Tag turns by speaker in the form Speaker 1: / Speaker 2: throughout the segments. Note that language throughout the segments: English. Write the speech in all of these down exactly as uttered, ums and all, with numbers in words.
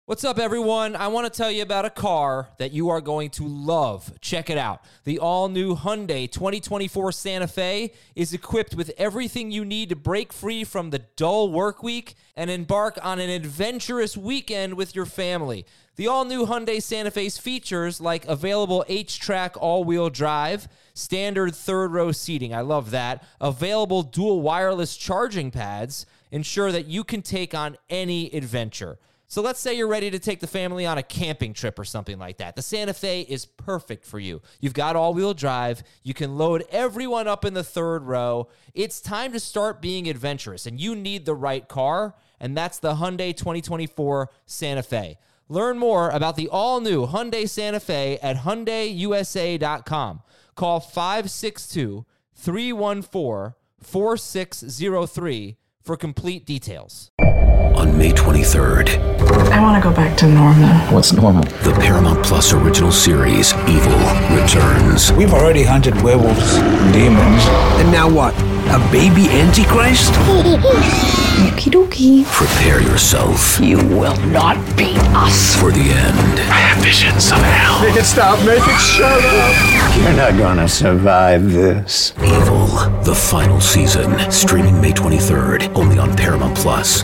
Speaker 1: What's up, everyone? I want to tell you about a car that you are going to love. Check it out. The all-new Hyundai twenty twenty-four Santa Fe is equipped with everything you need to break free from the dull work week and embark on an adventurous weekend with your family. The all-new Hyundai Santa Fe's features like available H-Track all-wheel drive, standard third-row seating, I love that, available dual wireless charging pads, ensure that you can take on any adventure. So let's say you're ready to take the family on a camping trip or something like that. The Santa Fe is perfect for you. You've got all-wheel drive. You can load everyone up in the third row. It's time to start being adventurous, and you need the right car, and that's the Hyundai twenty twenty-four Santa Fe. Learn more about the all-new Hyundai Santa Fe at Hyundai U S A dot com. Call five six two, three one four, four six zero three for complete details.
Speaker 2: On May twenty-third.
Speaker 3: I want to go back to normal.
Speaker 4: What's normal?
Speaker 2: The Paramount Plus original series, Evil, returns.
Speaker 4: We've already hunted werewolves, demons.
Speaker 5: And now what? A baby Antichrist?
Speaker 3: Okie dokie.
Speaker 2: Prepare yourself.
Speaker 6: You will not beat us.
Speaker 2: For the end.
Speaker 5: I have visions of hell.
Speaker 4: Make it stop, make it shut up.
Speaker 7: You're not gonna survive this.
Speaker 2: Evil, the final season. Streaming May twenty-third, only on Paramount Plus.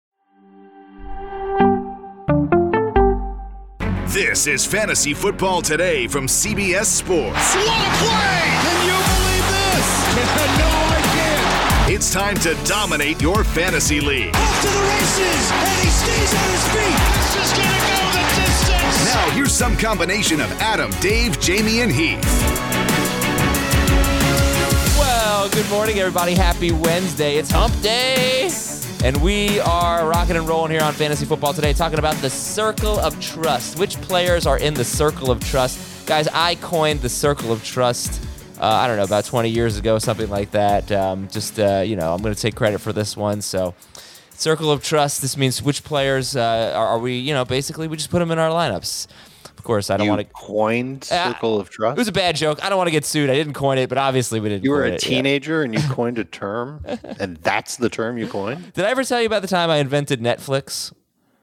Speaker 8: This is Fantasy Football Today from C B S Sports.
Speaker 9: What a play! Can you believe this? No, I can't.
Speaker 8: It's time to dominate your fantasy league.
Speaker 9: Off to the races, and he stays on his feet. This is gonna go the distance.
Speaker 8: Now here's some combination of Adam, Dave, Jamie, and Heath.
Speaker 1: Well, good morning, everybody. Happy Wednesday. It's Hump Day. And we are rocking and rolling here on Fantasy Football Today, talking about the Circle of Trust. Which players are in the Circle of Trust? Guys, I coined the Circle of Trust, uh, I don't know, about twenty years ago, something like that. Um, just, uh, you know, I'm going to take credit for this one. So, Circle of Trust, this means which players uh, are, are we, you know, basically we just put them in our lineups. Of course, I don't
Speaker 10: you
Speaker 1: want to
Speaker 10: coined Circle uh, of Trust.
Speaker 1: It was a bad joke. I don't want to get sued. I didn't coin it, but obviously we didn't.
Speaker 10: You were
Speaker 1: coin
Speaker 10: a
Speaker 1: it,
Speaker 10: teenager
Speaker 1: yeah.
Speaker 10: and you coined a term, and that's the term you coined?
Speaker 1: Did I ever tell you about the time I invented Netflix?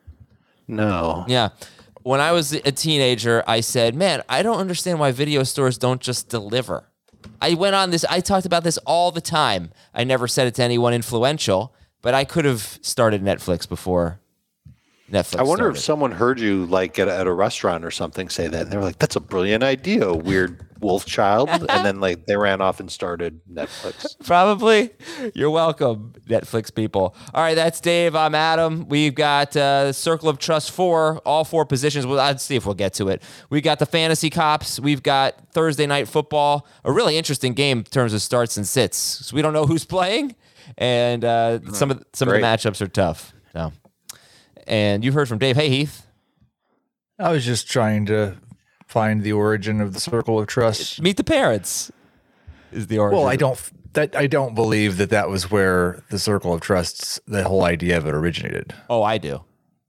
Speaker 10: No.
Speaker 1: Yeah. When I was a teenager, I said, man, I don't understand why video stores don't just deliver. I went on this. I talked about this all the time. I never said it to anyone influential, but I could have started Netflix before Netflix
Speaker 10: I wonder
Speaker 1: started.
Speaker 10: if someone heard you like at, at a restaurant or something say that, and they were like, that's a brilliant idea, weird wolf child. And then like they ran off and started Netflix.
Speaker 1: Probably. You're welcome, Netflix people. All right, that's Dave. I'm Adam. We've got uh, Circle of Trust four, all four positions. Well, let's see if we'll get to it. We've got the Fantasy Cops. We've got Thursday Night Football, a really interesting game in terms of starts and sits. So we don't know who's playing, and uh, oh, some of some great. of the matchups are tough. So. And you've heard from Dave. Hey, Heath.
Speaker 11: I was just trying to find the origin of the Circle of Trust.
Speaker 1: Meet the Parents is the origin.
Speaker 11: Well, I don't that I don't believe that that was where the Circle of Trusts, the whole idea of it originated.
Speaker 1: Oh, I do.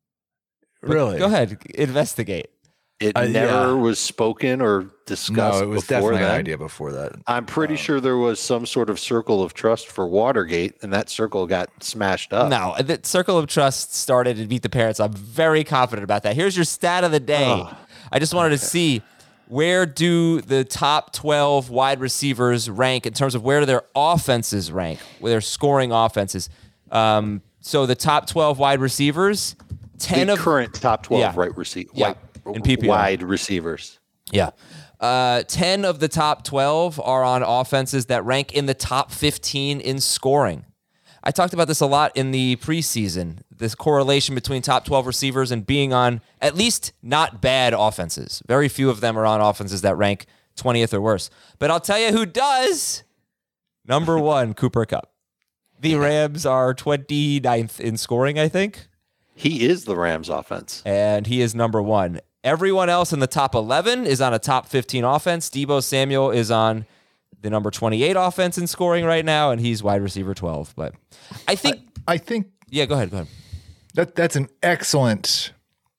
Speaker 1: But
Speaker 11: really?
Speaker 1: Go ahead, investigate.
Speaker 10: It
Speaker 11: uh,
Speaker 10: never
Speaker 11: yeah.
Speaker 10: was spoken or discussed.
Speaker 11: No, it was
Speaker 10: before
Speaker 11: definitely
Speaker 10: that.
Speaker 11: an idea before that.
Speaker 10: I'm pretty
Speaker 11: um,
Speaker 10: sure there was some sort of Circle of Trust for Watergate, and that circle got smashed up.
Speaker 1: No, the Circle of Trust started at Meet the Parents. I'm very confident about that. Here's your stat of the day. Oh, I just wanted okay. to see, where do the top twelve wide receivers rank in terms of where do their offenses rank, where their scoring offenses. Um, so the top twelve wide receivers, ten
Speaker 10: the
Speaker 1: of
Speaker 10: current top twelve
Speaker 1: yeah.
Speaker 10: right receiver.
Speaker 1: Yeah. In P P R.
Speaker 10: Wide receivers.
Speaker 1: Yeah. Uh, ten of the top twelve are on offenses that rank in the top fifteen in scoring. I talked about this a lot in the preseason, this correlation between top twelve receivers and being on at least not bad offenses. Very few of them are on offenses that rank twentieth or worse. But I'll tell you who does. Number one, Cooper Kupp. The Rams are twenty-ninth in scoring, I think.
Speaker 10: He is the Rams offense.
Speaker 1: And he is number one. Everyone else in the top eleven is on a top fifteen offense. Deebo Samuel is on the number twenty-eight offense in scoring right now, and he's wide receiver twelve. But I think...
Speaker 11: I, I think...
Speaker 1: Yeah, go ahead, go ahead.
Speaker 11: That That's an excellent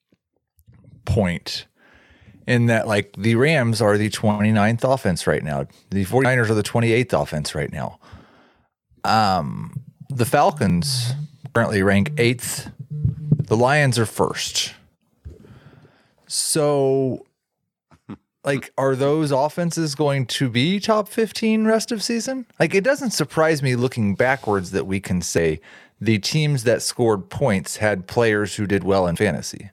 Speaker 11: point in that, like, the Rams are the twenty-ninth offense right now. The 49ers are the twenty-eighth offense right now. Um, the Falcons currently rank eighth. The Lions are first. So, like, are those offenses going to be top fifteen rest of season? Like, it doesn't surprise me looking backwards that we can say the teams that scored points had players who did well in fantasy.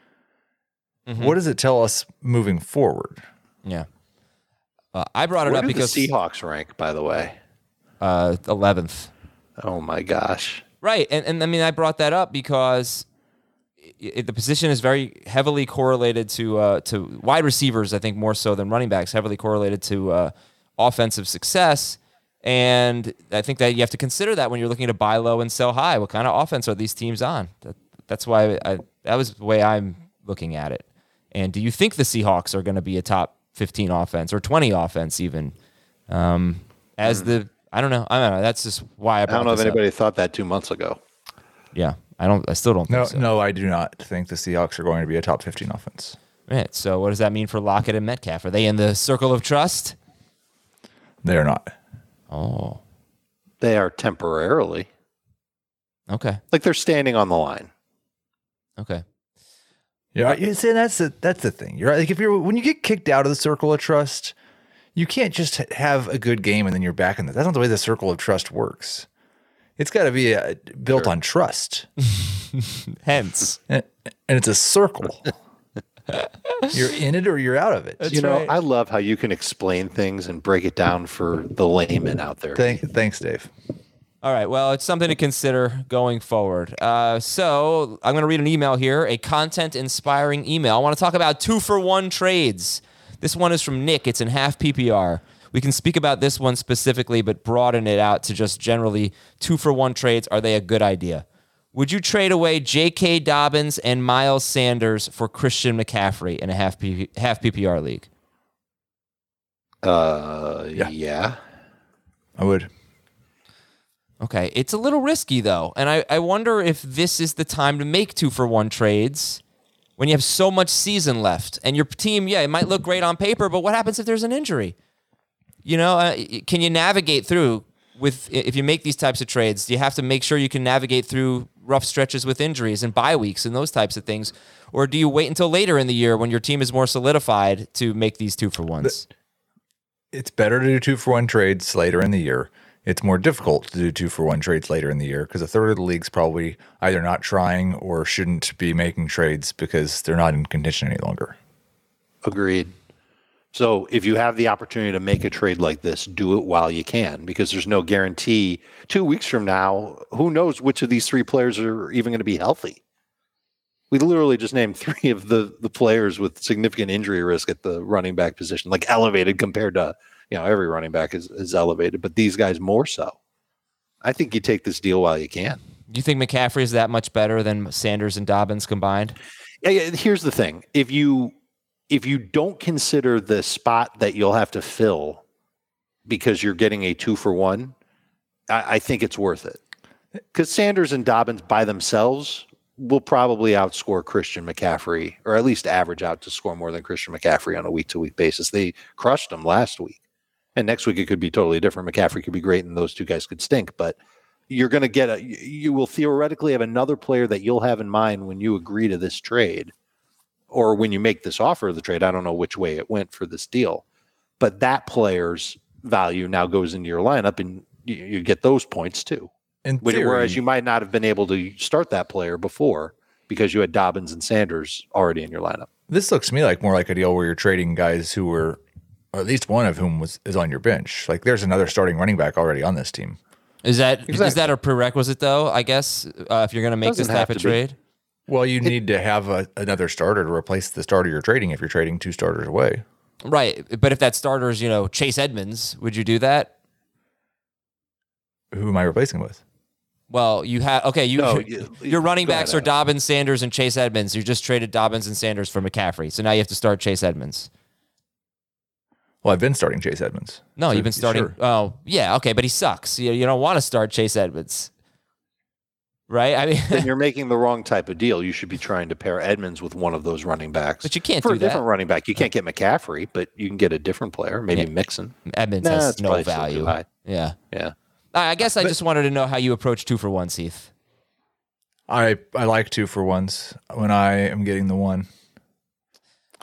Speaker 11: Mm-hmm. What does it tell us moving forward?
Speaker 1: Yeah. Uh, I brought it
Speaker 10: Where
Speaker 1: up
Speaker 10: do
Speaker 1: because
Speaker 10: the Seahawks rank, by the way.
Speaker 1: Uh, eleventh.
Speaker 10: Oh my gosh!
Speaker 1: Right, and and I mean I brought that up because it, it, the position is very heavily correlated to uh, to wide receivers. I think more so than running backs, heavily correlated to uh, offensive success. And I think that you have to consider that when you're looking to buy low and sell high. What kind of offense are these teams on? That, that's why I, that was the way I'm looking at it. And do you think the Seahawks are going to be a top fifteen offense or twenty offense even? Um, as mm. the I don't know. I don't know. That's just why I brought
Speaker 10: I don't know if
Speaker 1: this
Speaker 10: anybody
Speaker 1: up.
Speaker 10: thought that two months ago.
Speaker 1: Yeah, I don't. I still don't
Speaker 11: No,
Speaker 1: think so.
Speaker 11: no, I do not think the Seahawks are going to be a top fifteen offense.
Speaker 1: Right. So what does that mean for Lockett and Metcalf? Are they in the circle of trust?
Speaker 11: They are not.
Speaker 1: Oh.
Speaker 10: They are temporarily.
Speaker 1: Okay.
Speaker 10: Like they're standing on the line.
Speaker 1: Okay.
Speaker 11: Yeah, you see, that's the that's the thing. You're right. Like if you're when you get kicked out of the circle of trust, you can't just have a good game and then you're back in the. That's not the way the circle of trust works. It's got to be uh, built sure. on trust.
Speaker 1: Hence,
Speaker 11: and, and it's a circle. You're in it or you're out of it.
Speaker 10: That's you know, right. I love how you can explain things and break it down for the layman out there.
Speaker 11: Thank, thanks, Dave.
Speaker 1: All right. Well, it's something to consider going forward. Uh, so I'm going to read an email here, a content-inspiring email. I want to talk about two-for-one trades. This one is from Nick. It's in half P P R. We can speak about this one specifically, but broaden it out to just generally two-for-one trades. Are they a good idea? Would you trade away J K. Dobbins and Miles Sanders for Christian McCaffrey in a half P- half P P R league?
Speaker 10: Uh, yeah. yeah.
Speaker 11: I would.
Speaker 1: Okay. It's a little risky, though, and I, I wonder if this is the time to make two-for-one trades when you have so much season left. And your team, yeah, it might look great on paper, but what happens if there's an injury? You know, uh, can you navigate through with if you make these types of trades? Do you have to make sure you can navigate through rough stretches with injuries and bye weeks and those types of things? Or do you wait until later in the year when your team is more solidified to make these two-for-ones?
Speaker 11: It's better to do two-for-one trades later in the year. It's more difficult to do two-for-one trades later in the year because a third of the league's probably either not trying or shouldn't be making trades because they're not in contention any longer.
Speaker 10: Agreed. So if you have the opportunity to make a trade like this, do it while you can, because there's no guarantee two weeks from now, who knows which of these three players are even going to be healthy. We literally just named three of the, the players with significant injury risk at the running back position, like elevated compared to, you know, every running back is, is elevated, but these guys more so. I think you take this deal while you can.
Speaker 1: Do you think McCaffrey is that much better than Sanders and Dobbins combined?
Speaker 10: Yeah, yeah, here's the thing. If you if you don't consider the spot that you'll have to fill because you're getting a two for one, I, I think it's worth it. Because Sanders and Dobbins by themselves will probably outscore Christian McCaffrey, or at least average out to score more than Christian McCaffrey on a week-to-week basis. They crushed him last week. And next week it could be totally different. McCaffrey could be great and those two guys could stink, but you're going to get a, you will theoretically have another player that you'll have in mind when you agree to this trade or when you make this offer of the trade. I don't know which way it went for this deal, but that player's value now goes into your lineup and you, you get those points too.
Speaker 11: In theory,
Speaker 10: whereas you might not have been able to start that player before because you had Dobbins and Sanders already in your lineup.
Speaker 11: This looks to me like more like a deal where you're trading guys who were, or at least one of whom was is on your bench. Like there's another starting running back already on this team.
Speaker 1: Is that
Speaker 10: exactly.
Speaker 1: is that a prerequisite though? I guess uh, if you're going to make this type of trade.
Speaker 11: Well, you it, need to have a, another starter to replace the starter you're trading if you're trading two starters away.
Speaker 1: Right, but if that starter is, you know, Chase Edmonds, would you do that?
Speaker 11: Who am I replacing with?
Speaker 1: Well, you have okay. You
Speaker 10: no,
Speaker 1: you,
Speaker 10: you,
Speaker 1: your running
Speaker 10: ahead,
Speaker 1: backs are Dobbins, Sanders, and Chase Edmonds. You just traded Dobbins and Sanders for McCaffrey, so now you have to start Chase Edmonds.
Speaker 11: Well, I've been starting Chase Edmonds.
Speaker 1: No,
Speaker 11: so
Speaker 1: you've been starting. Sure. Oh, yeah, okay, but he sucks. You, you don't want to start Chase Edmonds, right? I mean,
Speaker 10: then you're making the wrong type of deal. You should be trying to pair Edmonds with one of those running backs.
Speaker 1: But you can't
Speaker 10: for
Speaker 1: do
Speaker 10: a different
Speaker 1: that.
Speaker 10: running back. You can't get McCaffrey, but you can get a different player, maybe
Speaker 1: yeah.
Speaker 10: Mixon.
Speaker 1: Edmonds
Speaker 10: nah,
Speaker 1: has no value. Yeah,
Speaker 10: yeah.
Speaker 1: I guess I
Speaker 11: but,
Speaker 1: just wanted to know how you approach two for one, Heath.
Speaker 11: I I like two for ones when I am getting the one.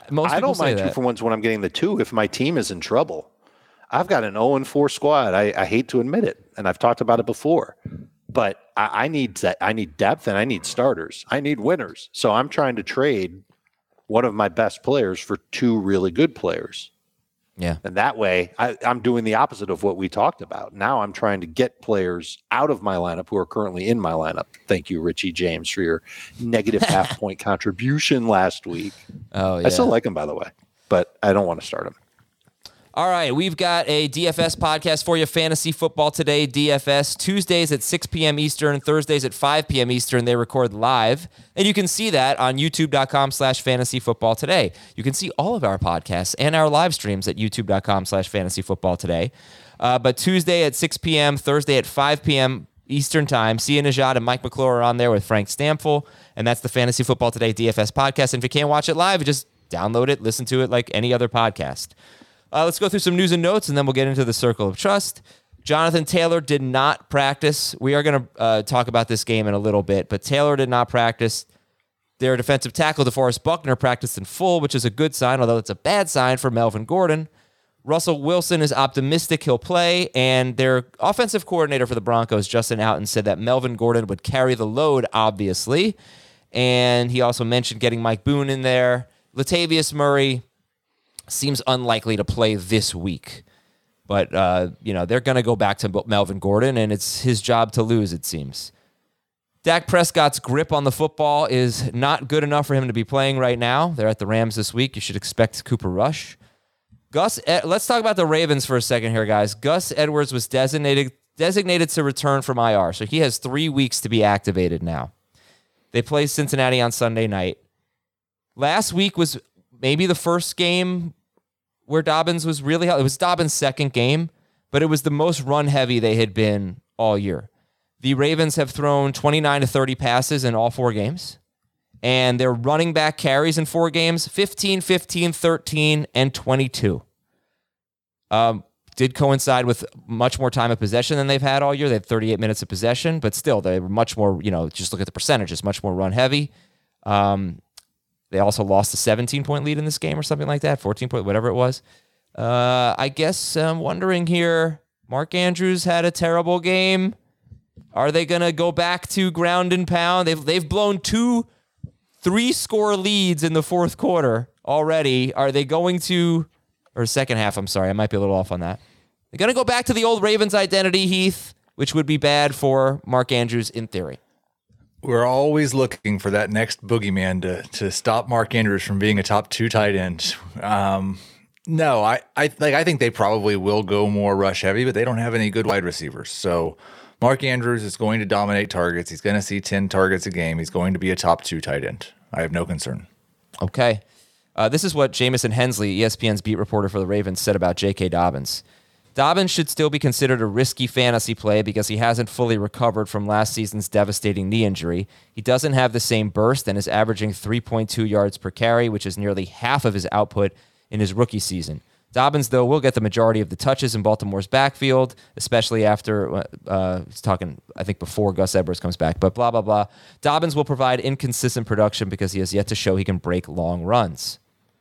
Speaker 1: Most
Speaker 10: I don't
Speaker 1: say
Speaker 10: mind
Speaker 1: that.
Speaker 10: two for ones when I'm getting the two if my team is in trouble. I've got an oh and four squad. I, I hate to admit it, and I've talked about it before, but I, I need I need depth and I need starters. I need winners. So I'm trying to trade one of my best players for two really good players.
Speaker 1: Yeah.
Speaker 10: And that way, I, I'm doing the opposite of what we talked about. Now I'm trying to get players out of my lineup who are currently in my lineup. Thank you, Richie James, for your negative half point contribution last week.
Speaker 1: Oh, yeah.
Speaker 10: I still like him, by the way, but I don't want to start him.
Speaker 1: All right, we've got a D F S podcast for you, Fantasy Football Today, D F S, Tuesdays at six p.m. Eastern, Thursdays at five p.m. Eastern. They record live, and you can see that on youtube.com slash fantasy football today. You can see all of our podcasts and our live streams at youtube.com slash fantasy football today. Uh, but Tuesday at six p.m., Thursday at five p.m. Eastern Time, Sia Najad and Mike McClure are on there with Frank Stamfel, and that's the Fantasy Football Today D F S podcast. And if you can't watch it live, just download it, listen to it like any other podcast. Uh, let's go through some news and notes, and then we'll get into the Circle of Trust. Jonathan Taylor did not practice. We are going to uh, talk about this game in a little bit, but Taylor did not practice. Their defensive tackle, DeForest Buckner, practiced in full, which is a good sign, although it's a bad sign for Melvin Gordon. Russell Wilson is optimistic he'll play, and their offensive coordinator for the Broncos, Justin Outten, said that Melvin Gordon would carry the load, obviously, and he also mentioned getting Mike Boone in there. Latavius Murray seems unlikely to play this week. But, uh, you know, they're going to go back to Melvin Gordon, and it's his job to lose, it seems. Dak Prescott's grip on the football is not good enough for him to be playing right now. They're at the Rams this week. You should expect Cooper Rush. Gus, let's talk about the Ravens for a second here, guys. Gus Edwards was designated designated to return from I R, so he has three weeks to be activated now. They play Cincinnati on Sunday night. Last week was maybe the first game where Dobbins was really healthy. It was Dobbins' second game, but it was the most run-heavy they had been all year. The Ravens have thrown twenty-nine to thirty passes in all four games, and their running back carries in four games, fifteen, fifteen, thirteen, and twenty-two. Um, did coincide with much more time of possession than they've had all year. They had thirty-eight minutes of possession, but still, they were much more, you know, just look at the percentages, much more run-heavy. Um, They also lost a seventeen-point lead in this game or something like that, fourteen-point, whatever it was. Uh, I guess I'm wondering here, Mark Andrews had a terrible game. Are they going to go back to ground and pound? They've, they've blown two three-score leads in the fourth quarter already. Are they going to, or second half, I'm sorry, I might be a little off on that. They're going to go back to the old Ravens identity, Heath, which would be bad for Mark Andrews in theory.
Speaker 11: We're always looking for that next boogeyman to to stop Mark Andrews from being a top two tight end. Um, no, I, I like I think they probably will go more rush heavy, but they don't have any good wide receivers. So Mark Andrews is going to dominate targets. He's going to see ten targets a game. He's going to be a top two tight end. I have no concern.
Speaker 1: Okay. Uh, this is what Jamison Hensley, E S P N's beat reporter for the Ravens, said about J K. Dobbins. Dobbins should still be considered a risky fantasy play because he hasn't fully recovered from last season's devastating knee injury. He doesn't have the same burst and is averaging three point two yards per carry, which is nearly half of his output in his rookie season. Dobbins, though, will get the majority of the touches in Baltimore's backfield, especially after, uh, he's talking, I think, before Gus Edwards comes back, but blah, blah, blah. Dobbins will provide inconsistent production because he has yet to show he can break long runs.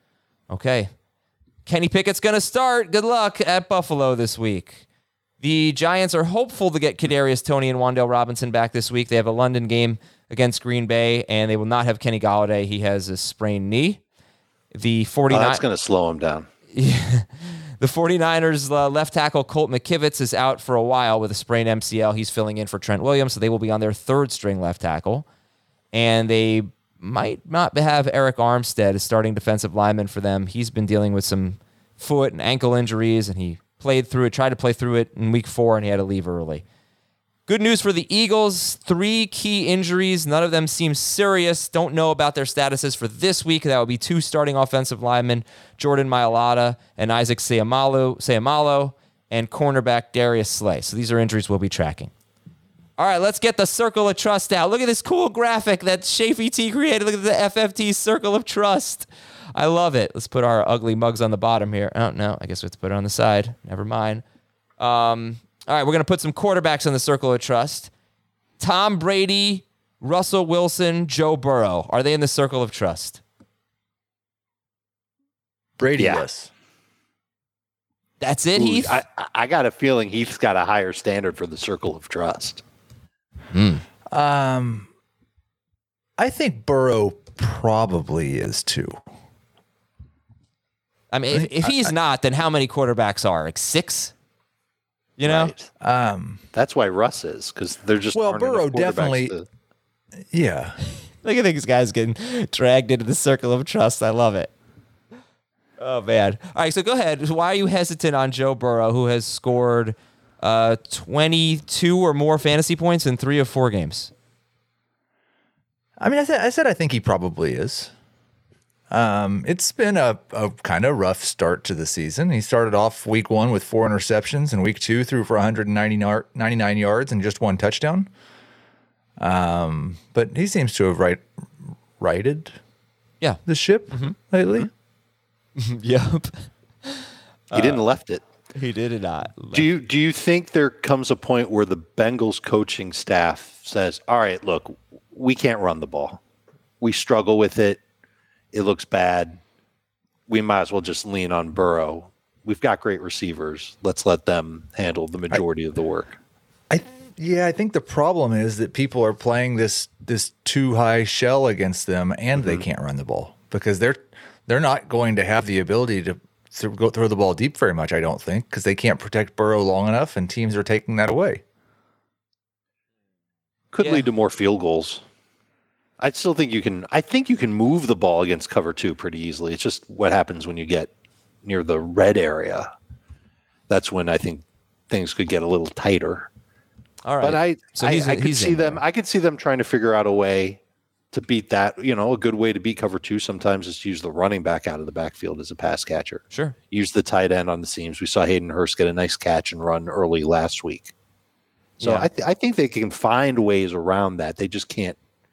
Speaker 1: Okay. Kenny Pickett's going to start. Good luck at Buffalo this week. The Giants are hopeful to get Kadarius Toney and Wan'Dale Robinson back this week. They have a London game against Green Bay, and they will not have Kenny Golladay. He has a sprained knee. The 49-
Speaker 10: oh, that's going to slow him down.
Speaker 1: Yeah. The 49ers uh, left tackle Colt McKivitz is out for a while with a sprained M C L. He's filling in for Trent Williams, so they will be on their third string left tackle. And they might not have Eric Armstead as starting defensive lineman for them. He's been dealing with some foot and ankle injuries, and he played through it, tried to play through it in week four, and he had to leave early. Good news for the Eagles. Three key injuries. None of them seem serious. Don't know about their statuses for this week. That would be two starting offensive linemen, Jordan Mailata and Isaac Seumalo, Seumalo, and cornerback Darius Slay. So these are injuries we'll be tracking. All right, let's get the Circle of Trust out. Look at this cool graphic that Shafee T created. Look at the F F T Circle of Trust. I love it. Let's put our ugly mugs on the bottom here. Oh, no, I guess we have to put it on the side. Never mind. Um, all right, we're going to put some quarterbacks on the Circle of Trust. Tom Brady, Russell Wilson, Joe Burrow. Are they in the Circle of Trust?
Speaker 11: Brady,
Speaker 10: Yeah.
Speaker 11: yes.
Speaker 1: That's it,
Speaker 10: Ooh,
Speaker 1: Heath?
Speaker 10: I, I got a feeling Heath's got a higher standard for the circle of trust.
Speaker 11: Um, I think Burrow probably is too.
Speaker 1: I mean, if, if he's not, then how many quarterbacks are? Like six? You know?
Speaker 10: Right.
Speaker 11: Um,
Speaker 10: That's why Russ is, because they're just
Speaker 11: Well,
Speaker 10: aren't enough
Speaker 11: Burrow
Speaker 10: quarterbacks
Speaker 11: definitely-
Speaker 10: to-
Speaker 11: yeah.
Speaker 1: Look at these guys getting dragged into the circle of trust. I love it. Oh, man. All right, so go ahead. Why are you hesitant on Joe Burrow, who has scored uh, twenty-two or more fantasy points in three of four games?
Speaker 11: I mean, I, th- I said I think he probably is. Um, it's been a, a kind of rough start to the season. He started off week one with four interceptions, and week two threw for one hundred ninety-nine yards and just one touchdown. Um, but he seems to have right, righted
Speaker 1: Yeah.
Speaker 11: the ship lately.
Speaker 1: Yep.
Speaker 10: he didn't left it.
Speaker 1: He did it not.
Speaker 10: Do you do you think there comes a point where the Bengals coaching staff says, "All right, look, we can't run the ball. We struggle with it. It looks bad. We might as well just lean on Burrow. We've got great receivers. Let's let them handle the majority of the work."
Speaker 11: I th- yeah, I think the problem is that people are playing this this too high shell against them, and they can't run the ball because they're they're not going to have the ability to, to go throw the ball deep very much. I don't think because they can't protect Burrow long enough, and teams are taking that away.
Speaker 10: Could
Speaker 1: Yeah.
Speaker 10: lead to more field goals. I still think you can. I think you can move the ball against cover two pretty easily. It's just what happens when you get near the red area. That's when I think things could get a little tighter.
Speaker 1: All right.
Speaker 10: But I,
Speaker 1: So
Speaker 10: I,
Speaker 1: he's-
Speaker 10: I could
Speaker 1: he's
Speaker 10: see
Speaker 1: in
Speaker 10: them.
Speaker 1: there.
Speaker 10: I could see them trying to figure out a way to beat that. You know, a good way to beat cover two sometimes is to use the running back out of the backfield as a pass catcher.
Speaker 1: Sure.
Speaker 10: Use the tight end on the seams. We saw Hayden Hurst get a nice catch and run early last week. So
Speaker 1: Yeah.
Speaker 10: I, th- I think they can find ways around that. They just can't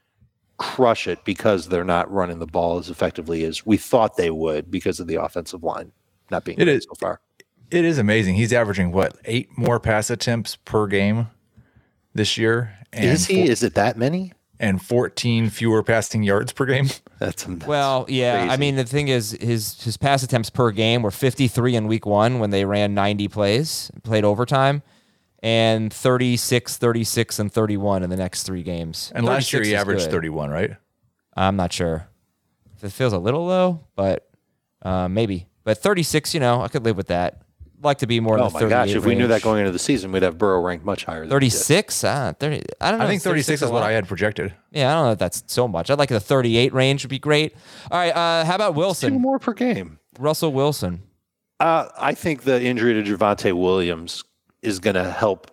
Speaker 10: crush it because they're not running the ball as effectively as we thought they would because of the offensive line not being
Speaker 11: It
Speaker 10: great
Speaker 11: is-
Speaker 10: so far.
Speaker 11: It is amazing. He's averaging what eight more pass attempts per game this year, and
Speaker 10: Is he?
Speaker 11: four-
Speaker 10: Is it that many?
Speaker 11: and fourteen fewer passing yards per game.
Speaker 10: That's, that's
Speaker 1: Well, yeah. I
Speaker 10: crazy.
Speaker 1: mean, the thing is, his his pass attempts per game were fifty-three in week one when they ran ninety plays, played overtime, and thirty-six, thirty-six, and thirty-one in the next three games.
Speaker 11: And last year
Speaker 1: thirty-six
Speaker 11: he
Speaker 1: is
Speaker 11: averaged
Speaker 1: good.
Speaker 11: thirty-one, right?
Speaker 1: I'm not sure. It feels a little low, but uh, maybe. But thirty-six, you know, I could live with that. Like to be more in
Speaker 10: Oh
Speaker 1: the
Speaker 10: my
Speaker 1: thirty-eight
Speaker 10: gosh! If we knew that
Speaker 1: range.
Speaker 10: going into the season, we'd have Burrow ranked much higher. Than we did.
Speaker 1: thirty-six, ah, thirty. I don't know.
Speaker 11: I think
Speaker 1: if
Speaker 11: thirty-six is
Speaker 1: a
Speaker 11: what
Speaker 1: lot.
Speaker 11: I had projected.
Speaker 1: Yeah, I don't know if that's so much. I'd like the thirty-eight range would be great. All right, uh, how about
Speaker 10: Two
Speaker 1: Wilson?
Speaker 10: more per game.
Speaker 1: Russell Wilson.
Speaker 10: Uh, I think the injury to Javonte Williams is going to help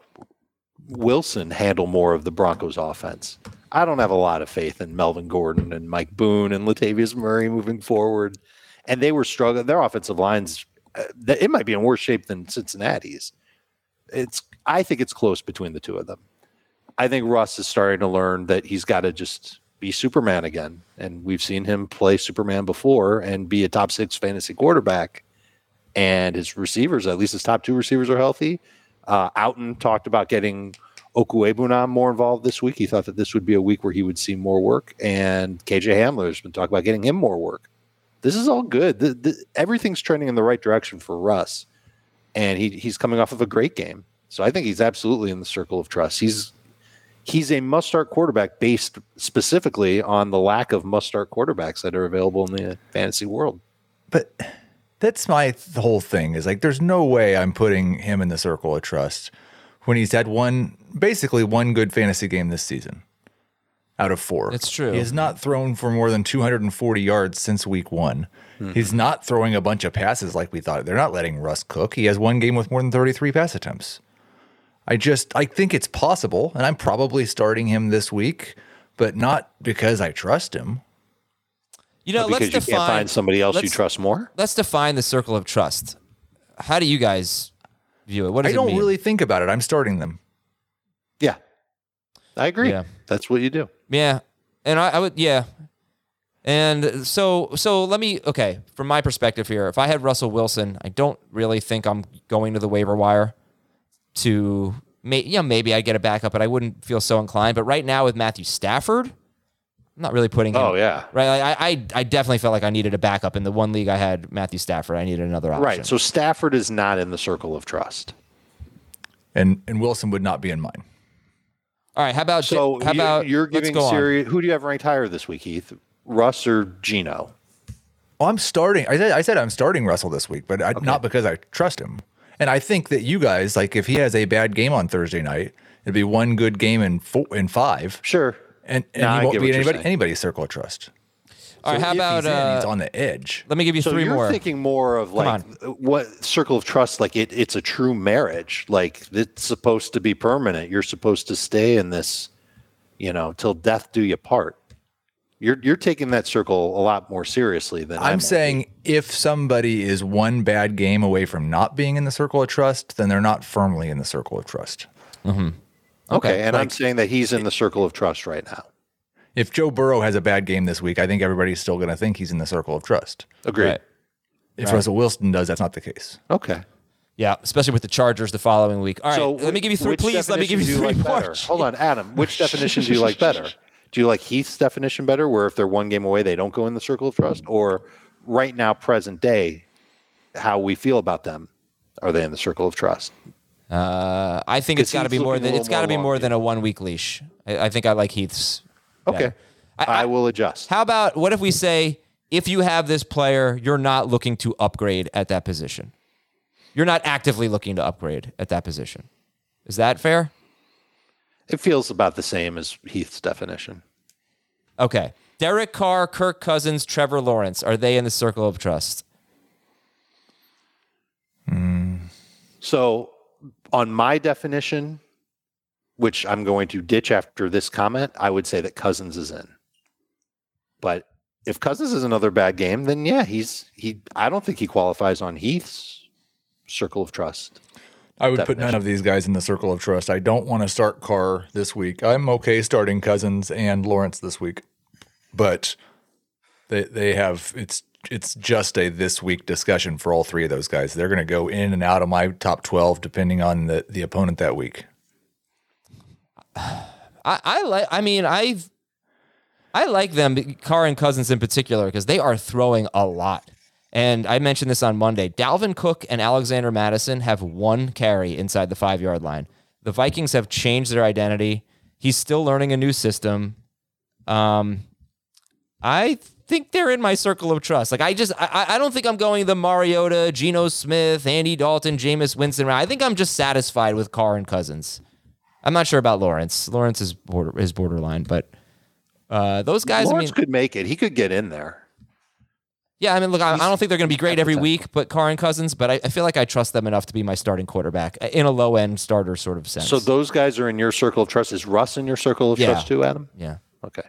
Speaker 10: Wilson handle more of the Broncos' offense. I don't have a lot of faith in Melvin Gordon and Mike Boone and Latavius Murray moving forward, and they were struggling. Their offensive lines, uh, it might be in worse shape than Cincinnati's. It's. I think it's close between the two of them. I think Russ is starting to learn that he's got to just be Superman again, and we've seen him play Superman before and be a top six fantasy quarterback. And his receivers, at least his top two receivers, are healthy. Uh, Outten talked about getting Okuwebunam more involved this week. He thought that this would be a week where he would see more work. And K J Hamler's been talking about getting him more work. This is all good. The, the, everything's trending in the right direction for Russ. And he, he's coming off of a great game. So I think he's absolutely in the circle of trust. He's he's a must-start quarterback based specifically on the lack of must-start quarterbacks that are available in the fantasy world.
Speaker 11: But that's my th- whole thing is like, there's no way I'm putting him in the circle of trust when he's had one, basically one good fantasy game this season out of four.
Speaker 1: It's true.
Speaker 11: He has not thrown for more than two hundred forty yards since week one. Mm-hmm. He's not throwing a bunch of passes like we thought. They're not letting Russ cook. He has one game with more than thirty-three pass attempts. I just, I think it's possible, and I'm probably starting him this week, but not because I trust him.
Speaker 1: You know,
Speaker 10: But
Speaker 1: let's
Speaker 10: because you
Speaker 1: define.
Speaker 10: can't find somebody else you
Speaker 1: let's-
Speaker 10: trust more.
Speaker 1: Let's define the circle of trust. How do you guys view it? What does
Speaker 11: I don't
Speaker 1: it mean?
Speaker 11: really think about it. I'm starting them.
Speaker 10: Yeah, I agree.
Speaker 1: Yeah.
Speaker 10: That's what you do.
Speaker 1: Yeah, and I, I would, yeah. And so, so let me, okay, from my perspective here, if I had Russell Wilson, I don't really think I'm going to the waiver wire to, may, you know, maybe I get a backup, but I wouldn't feel so inclined. But right now with Matthew Stafford, I'm not really putting him.
Speaker 10: Oh, yeah.
Speaker 1: Right. Like, I, I I definitely felt like I needed a backup. In the one league I had Matthew Stafford, I needed another option.
Speaker 10: Right. So Stafford is not in the circle of trust.
Speaker 11: And and Wilson would not be in mine.
Speaker 1: All right. How about
Speaker 10: So
Speaker 1: how
Speaker 10: you-
Speaker 1: about
Speaker 10: you're
Speaker 1: let's
Speaker 10: giving
Speaker 1: go on.
Speaker 10: Siri, who do you have ranked higher this week, Heath? Russ or Gino?
Speaker 11: Oh, I'm starting. I said I said I'm starting Russell this week, but I, not because I trust him. And I think that you guys, like, if he has a bad game on Thursday night, it'd be one good game in four, in five.
Speaker 10: Sure.
Speaker 11: And, and
Speaker 10: No, I
Speaker 11: he won't
Speaker 10: get
Speaker 11: be
Speaker 10: what
Speaker 11: in
Speaker 10: you're
Speaker 11: anybody,
Speaker 10: saying.
Speaker 11: anybody's circle of trust.
Speaker 1: All right.
Speaker 11: So
Speaker 1: How
Speaker 11: if
Speaker 1: about
Speaker 11: he's, in, he's
Speaker 1: uh,
Speaker 11: on the edge?
Speaker 1: let me give you
Speaker 10: So
Speaker 1: three
Speaker 10: you're
Speaker 1: more.
Speaker 10: thinking more of like what circle of trust? Like it, it's a true marriage. Like it's supposed to be permanent. You're supposed to stay in this, you know, till death do you part. You're you're taking that circle a lot more seriously than
Speaker 11: I'm
Speaker 10: I'm
Speaker 11: saying if somebody is one bad game away from not being in the circle of trust, then they're not firmly in the circle of trust.
Speaker 10: Okay,
Speaker 1: Okay,
Speaker 10: and I'm
Speaker 11: like-
Speaker 10: saying that he's in the circle of trust right now.
Speaker 11: If Joe Burrow has a bad game this week, I think everybody's still going to think he's in the circle of trust.
Speaker 10: Agreed.
Speaker 1: Right.
Speaker 11: If Russell Wilson does, that's not the case.
Speaker 10: Okay.
Speaker 1: Yeah, especially with the Chargers the following week. All right.
Speaker 10: So
Speaker 1: let me give you three.
Speaker 10: which
Speaker 1: Please let me give you
Speaker 10: definition
Speaker 1: three
Speaker 10: do you
Speaker 1: more.
Speaker 10: like better? Hold on, Adam. Which definition do you like better? Do you like Heath's definition better, where if they're one game away, they don't go in the circle of trust, or right now, present day, how we feel about them? Are they in the circle of trust?
Speaker 1: Uh, I think it's
Speaker 10: Because
Speaker 1: got to be
Speaker 10: Heath's
Speaker 1: more
Speaker 10: looking a
Speaker 1: than it's
Speaker 10: little
Speaker 1: got to be
Speaker 10: more
Speaker 1: more
Speaker 10: long
Speaker 1: than a one week leash. I, I think I like Heath's.
Speaker 10: Okay,
Speaker 1: better. I,
Speaker 10: I,
Speaker 1: I-
Speaker 10: will adjust.
Speaker 1: How about what if we say if you have this player, you're not looking to upgrade at that position. You're not actively looking to upgrade at that position. Is that fair?
Speaker 10: It feels about the same as Heath's definition.
Speaker 1: Okay. Derek Carr, Kirk Cousins, Trevor Lawrence. Are they in the circle of trust?
Speaker 10: So, on my definition, which I'm going to ditch after this comment, I would say that Cousins is in. But if Cousins is another bad game, then yeah, he's he. I don't think he qualifies on Heath's circle of trust.
Speaker 11: I would put
Speaker 10: Definition.
Speaker 11: none of these guys in the circle of trust. I don't want to start Carr this week. I'm okay starting Cousins and Lawrence this week, but they they have it's it's just a this week discussion for all three of those guys. They're going to go in and out of my top twelve depending on the the opponent that week.
Speaker 1: I, I like. I mean, I I like them, Carr and Cousins in particular, because they are throwing a lot. And I mentioned this on Monday. Dalvin Cook and Alexander Madison have one carry inside the five yard line. The Vikings have changed their identity. He's still learning a new system. Um, I think they're in my circle of trust. Like I just, I, I don't think I'm going the Mariota, Geno Smith, Andy Dalton, Jameis Winston route. I think I'm just satisfied with Carr and Cousins. I'm not sure about Lawrence. Lawrence is border is borderline, but uh, those guys.
Speaker 10: Lawrence
Speaker 1: I mean,
Speaker 10: could make it. He could get in there.
Speaker 1: yeah. I mean, look, I, I don't think they're going to be great every
Speaker 10: potential.
Speaker 1: week, but Carr and Cousins. But I, I feel like I trust them enough to be my starting quarterback in a low end starter sort of sense.
Speaker 10: So those guys are in your circle of trust. Is Russ in your circle of
Speaker 1: Yeah.
Speaker 10: trust too, Adam?
Speaker 1: yeah,
Speaker 10: Okay.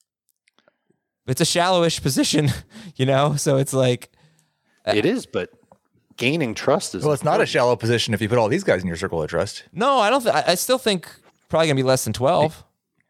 Speaker 1: it's a shallowish position, you know. So it's like
Speaker 10: It is, but gaining trust is
Speaker 11: Well, it's not a shallow position if you put all these guys in your circle of trust.
Speaker 1: no, I don't. Th- I, I still think probably going to be less than twelve.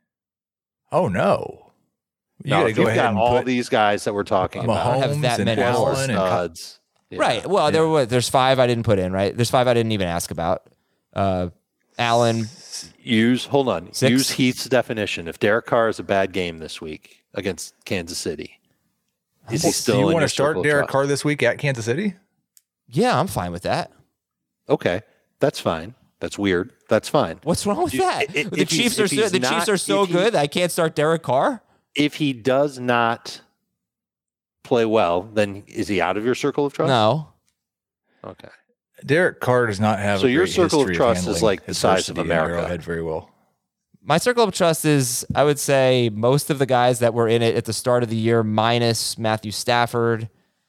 Speaker 11: Oh no! You
Speaker 10: no,
Speaker 11: gotta
Speaker 10: if
Speaker 11: go
Speaker 10: you've
Speaker 11: ahead
Speaker 10: got
Speaker 11: and
Speaker 10: all
Speaker 11: put
Speaker 10: these guys that we're talking about.
Speaker 1: don't have
Speaker 11: Mahomes
Speaker 1: that
Speaker 11: and
Speaker 1: many.
Speaker 11: Allen and Ky-
Speaker 10: Studs. Yeah.
Speaker 1: Right. Well, there were there's five I didn't put in. Right. There's five I didn't even ask about. Uh, Allen.
Speaker 10: Use hold on.
Speaker 1: Six?
Speaker 10: Use Heath's definition. If Derek Carr is a bad game this week against Kansas City, is he still
Speaker 11: Do you
Speaker 10: in
Speaker 11: want
Speaker 10: your
Speaker 11: to start
Speaker 10: circle of
Speaker 11: Derek
Speaker 10: trust?
Speaker 11: Carr this week at Kansas City?
Speaker 1: Yeah, I'm fine with that.
Speaker 10: Okay, that's fine. That's weird. That's fine.
Speaker 1: What's wrong with
Speaker 10: You-
Speaker 1: that?
Speaker 10: i- i-
Speaker 1: the
Speaker 10: if he's-
Speaker 1: Chiefs are
Speaker 10: if
Speaker 1: so,
Speaker 10: he's
Speaker 1: the Chiefs
Speaker 10: not-
Speaker 1: are so
Speaker 10: if he-
Speaker 1: good that I can't start Derek Carr.
Speaker 10: If he does not play well, then is he out of your circle of trust?
Speaker 1: No.
Speaker 10: Okay.
Speaker 11: Derek Carr does not have.
Speaker 10: So
Speaker 11: a
Speaker 10: your
Speaker 11: great
Speaker 10: circle of
Speaker 11: history
Speaker 10: trust is
Speaker 11: handling
Speaker 10: like the size of
Speaker 11: adversity in
Speaker 10: America.
Speaker 11: Arrowhead very well.
Speaker 1: My circle of trust is, I would say, most of the guys that were in it at the start of the year, minus Matthew Stafford,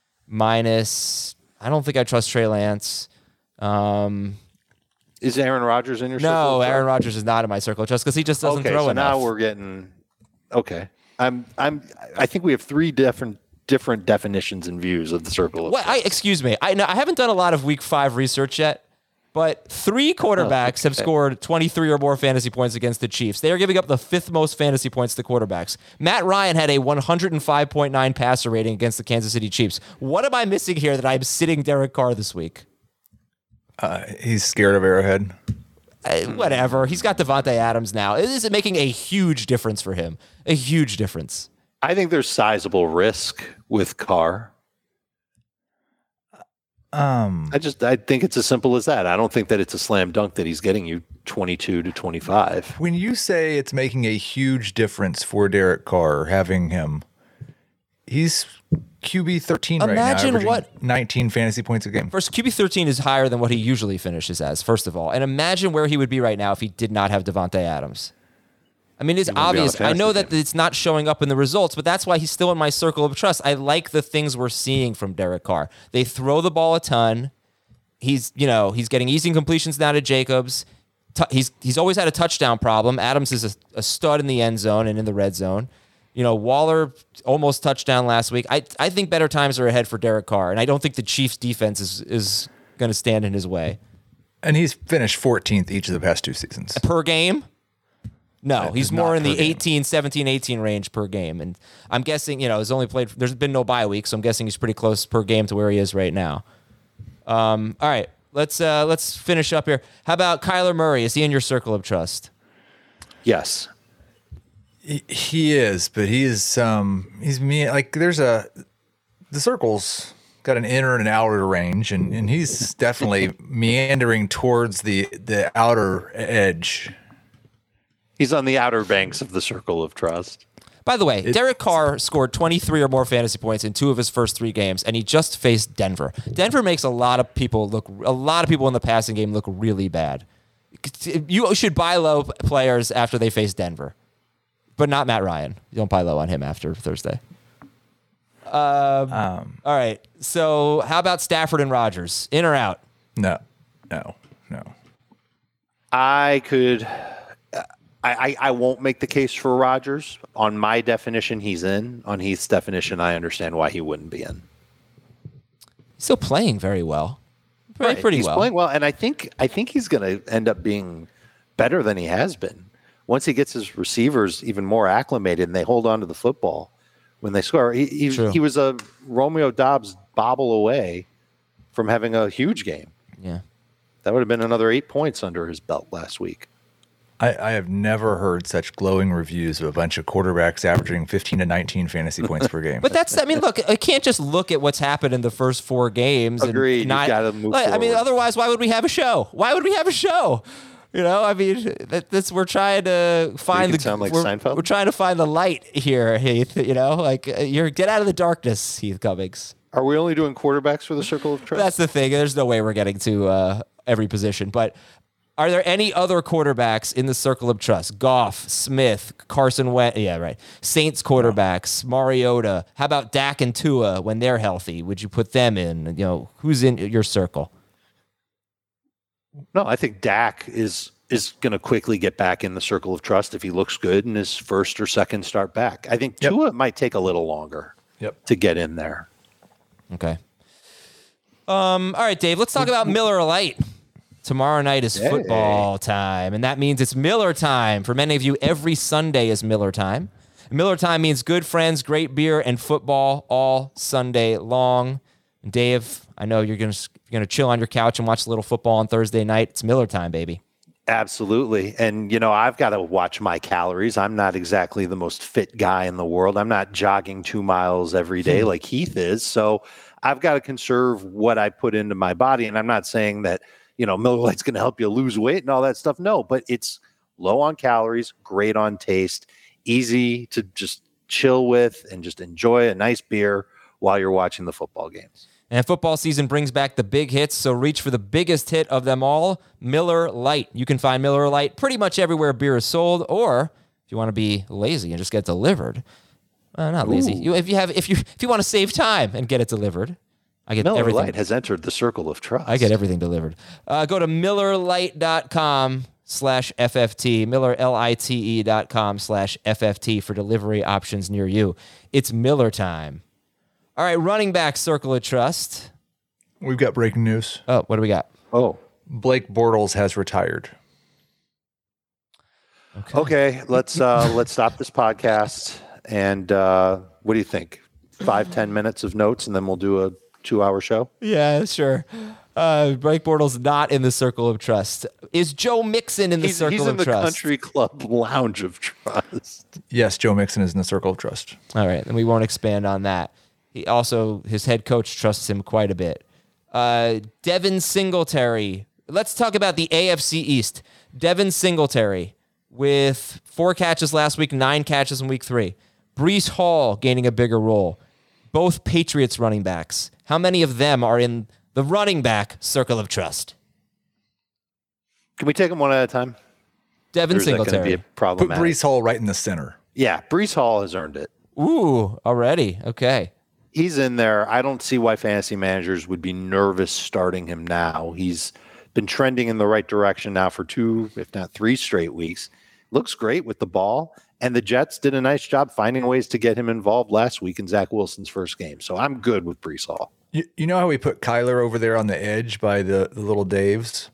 Speaker 1: minus, I don't think I trust Trey Lance. Um,
Speaker 10: Is Aaron Rodgers in your circle?
Speaker 1: no,
Speaker 10: of trust?
Speaker 1: Aaron Rodgers is not in my circle of trust because he just doesn't
Speaker 10: okay,
Speaker 1: throw
Speaker 10: so
Speaker 1: enough.
Speaker 10: now we're getting okay. I'm I'm I think we have three different different definitions and views of the circle of
Speaker 1: What? I, excuse me. I, no, I haven't done a lot of week five research yet, but three quarterbacks have scored twenty-three or more fantasy points against the Chiefs. They are giving up the fifth most fantasy points to quarterbacks. Matt Ryan had a one hundred five point nine passer rating against the Kansas City Chiefs. What am I missing here that I'm sitting Derek Carr this week?
Speaker 11: Uh, he's scared of Arrowhead.
Speaker 1: Uh, whatever. He's got Devontae Adams now. Is it making a huge difference for him? A huge difference.
Speaker 10: I think there's sizable risk with Carr.
Speaker 11: Um,
Speaker 10: I just I think it's as simple as that. I don't think that it's a slam dunk that he's getting you twenty-two to twenty-five.
Speaker 11: When you say it's making a huge difference for Derek Carr having him, he's Q B thirteen right now.
Speaker 1: Imagine what
Speaker 11: nineteen fantasy points a game.
Speaker 1: First, Q B thirteen is higher than what he usually finishes as, first of all. And imagine where he would be right now if he did not have Devontae Adams. I mean, it's obvious. I know that it's not showing up in the results, but that's why he's still in my circle of trust. I like the things we're seeing from Derek Carr. They throw the ball a ton. He's, you know, he's getting easy completions now to Jacobs. T- he's he's always had a touchdown problem. Adams is a, a stud in the end zone and in the red zone. You know, Waller almost touchdown last week. I I think better times are ahead for Derek Carr, and I don't think the Chiefs' defense is is going to stand in his way.
Speaker 11: And he's finished fourteenth each of the past two seasons.
Speaker 1: Per game? No, he's more in the
Speaker 11: game.
Speaker 1: eighteen, seventeen, eighteen range per game. And I'm guessing, you know, he's only played, there's been no bye week, so I'm guessing he's pretty close per game to where he is right now. Um, all right, let's uh, let's finish up here. How about Kyler Murray? Is he in your circle of trust?
Speaker 10: Yes.
Speaker 11: He, he is, but he is, um, he's me, like, there's a, the circle's got an inner and an outer range, and, and he's definitely meandering towards the, the outer edge.
Speaker 10: He's on the outer banks of the circle of trust.
Speaker 1: By the way,
Speaker 11: It's,
Speaker 1: Derek Carr scored twenty-three or more fantasy points in two of his first three games, and he just faced Denver. Denver makes a lot of people look, a lot of people in the passing game look really bad. You should buy low players after they face Denver, but not Matt Ryan. You don't buy low on him after Thursday. Um, um, all right. So how about Stafford and Rodgers? In or out?
Speaker 11: No, no, no.
Speaker 10: I could... I, I won't make the case for Rodgers. On my definition, he's in. On Heath's definition, I understand why he wouldn't be in.
Speaker 1: Still playing very well. Playing
Speaker 10: right.
Speaker 1: pretty
Speaker 10: he's
Speaker 1: well.
Speaker 10: Playing well, and I think I think he's going to end up being better than he has been. Once he gets his receivers even more acclimated and they hold on to the football when they score. He, he, he was a Romeo Doubs bobble away from having a huge game.
Speaker 1: Yeah.
Speaker 10: That would have been another eight points under his belt last week.
Speaker 11: I, I have never heard such glowing reviews of a bunch of quarterbacks averaging fifteen to nineteen fantasy points per game.
Speaker 1: But that's, I mean, look, I can't just look at what's happened in the first four games.
Speaker 10: Agreed.
Speaker 1: And not,
Speaker 10: You've got to move
Speaker 1: like, I mean,
Speaker 10: forward.
Speaker 1: otherwise, why would we have a show? Why would we have a show? You know, I mean, that, that's we're trying to find the
Speaker 10: sound like
Speaker 1: we're,
Speaker 10: Seinfeld?
Speaker 1: we're trying to find the light here, Heath. You know, like uh, you're get out of the darkness, Heath Cummings.
Speaker 10: Are we only doing quarterbacks for the circle of trust?
Speaker 1: That's the thing. There's no way we're getting to uh, every position, but. Are there any other quarterbacks in the circle of trust? Goff, Smith, Carson Wentz. Yeah, right. Saints quarterbacks, Mariota. How about Dak and Tua when they're healthy? Would you put them in? You know, who's in your circle?
Speaker 10: No, I think Dak is is going to quickly get back in the circle of trust if he looks good in his first or second start back. I think yep. Tua might take a little longer
Speaker 11: yep.
Speaker 10: to get in there.
Speaker 1: Okay. Um. All right, Dave. Let's talk about Miller Lite. Tomorrow night is
Speaker 10: hey.
Speaker 1: football time, and that means it's Miller time. For many of you, every Sunday is Miller time. Miller time means good friends, great beer, and football all Sunday long. And Dave, I know you're gonna you're gonna chill on your couch and watch a little football on Thursday night. It's Miller time, baby.
Speaker 10: Absolutely. And, you know, I've got to watch my calories. I'm not exactly the most fit guy in the world. I'm not jogging two miles every day like Heath is. So I've got to conserve what I put into my body. And I'm not saying that, you know, Miller Lite's going to help you lose weight and all that stuff. No, but it's low on calories, great on taste, easy to just chill with and just enjoy a nice beer while you're watching the football games.
Speaker 1: And football season brings back the big hits, so reach for the biggest hit of them all, Miller Lite. You can find Miller Lite pretty much everywhere beer is sold, or if you want to be lazy and just get delivered, uh, not lazy. You, if you have, if you if you want to save time and get it delivered. I get
Speaker 10: Miller
Speaker 1: everything.
Speaker 10: Lite has entered the circle of trust.
Speaker 1: I get everything delivered. Uh, go to Miller Lite dot com slash F F T, Miller L I T E dot com slash F F T for delivery options near you. It's Miller time. All right, running back circle of trust.
Speaker 11: We've got breaking news.
Speaker 1: Oh, what do we got?
Speaker 10: Oh,
Speaker 11: Blake Bortles has retired.
Speaker 10: Okay, okay let's uh, let's stop this podcast. And uh, what do you think? Five, ten minutes of notes, and then we'll do a two-hour show.
Speaker 1: Yeah, sure. Uh, Blake Bortles not in the circle of trust. Is Joe Mixon in the
Speaker 10: he's,
Speaker 1: circle
Speaker 10: he's
Speaker 1: of
Speaker 10: in the
Speaker 1: trust?
Speaker 10: Country Club Lounge of Trust.
Speaker 11: Yes, Joe Mixon is in the circle of trust.
Speaker 1: All right, then we won't expand on that. He also, his head coach trusts him quite a bit. Uh, Devin Singletary. Let's talk about the A F C East. Devin Singletary with four catches last week, nine catches in week three. Breece Hall gaining a bigger role. Both Patriots running backs. How many of them are in the running back circle of trust?
Speaker 10: Can we take them one at a time?
Speaker 1: Devin
Speaker 10: Or is that gonna
Speaker 1: Singletary.
Speaker 10: be
Speaker 11: Put
Speaker 10: problematic?
Speaker 11: Breece Hall right in the center.
Speaker 10: Yeah, Breece Hall has earned it.
Speaker 1: Ooh, already. Okay.
Speaker 10: He's in there. I don't see why fantasy managers would be nervous starting him now. He's been trending in the right direction now for two, if not three straight weeks. Looks great with the ball. And the Jets did a nice job finding ways to get him involved last week in Zach Wilson's first game. So I'm good with Breece Hall.
Speaker 11: You, you know how we put Kyler over there on the edge by the, the little Daves?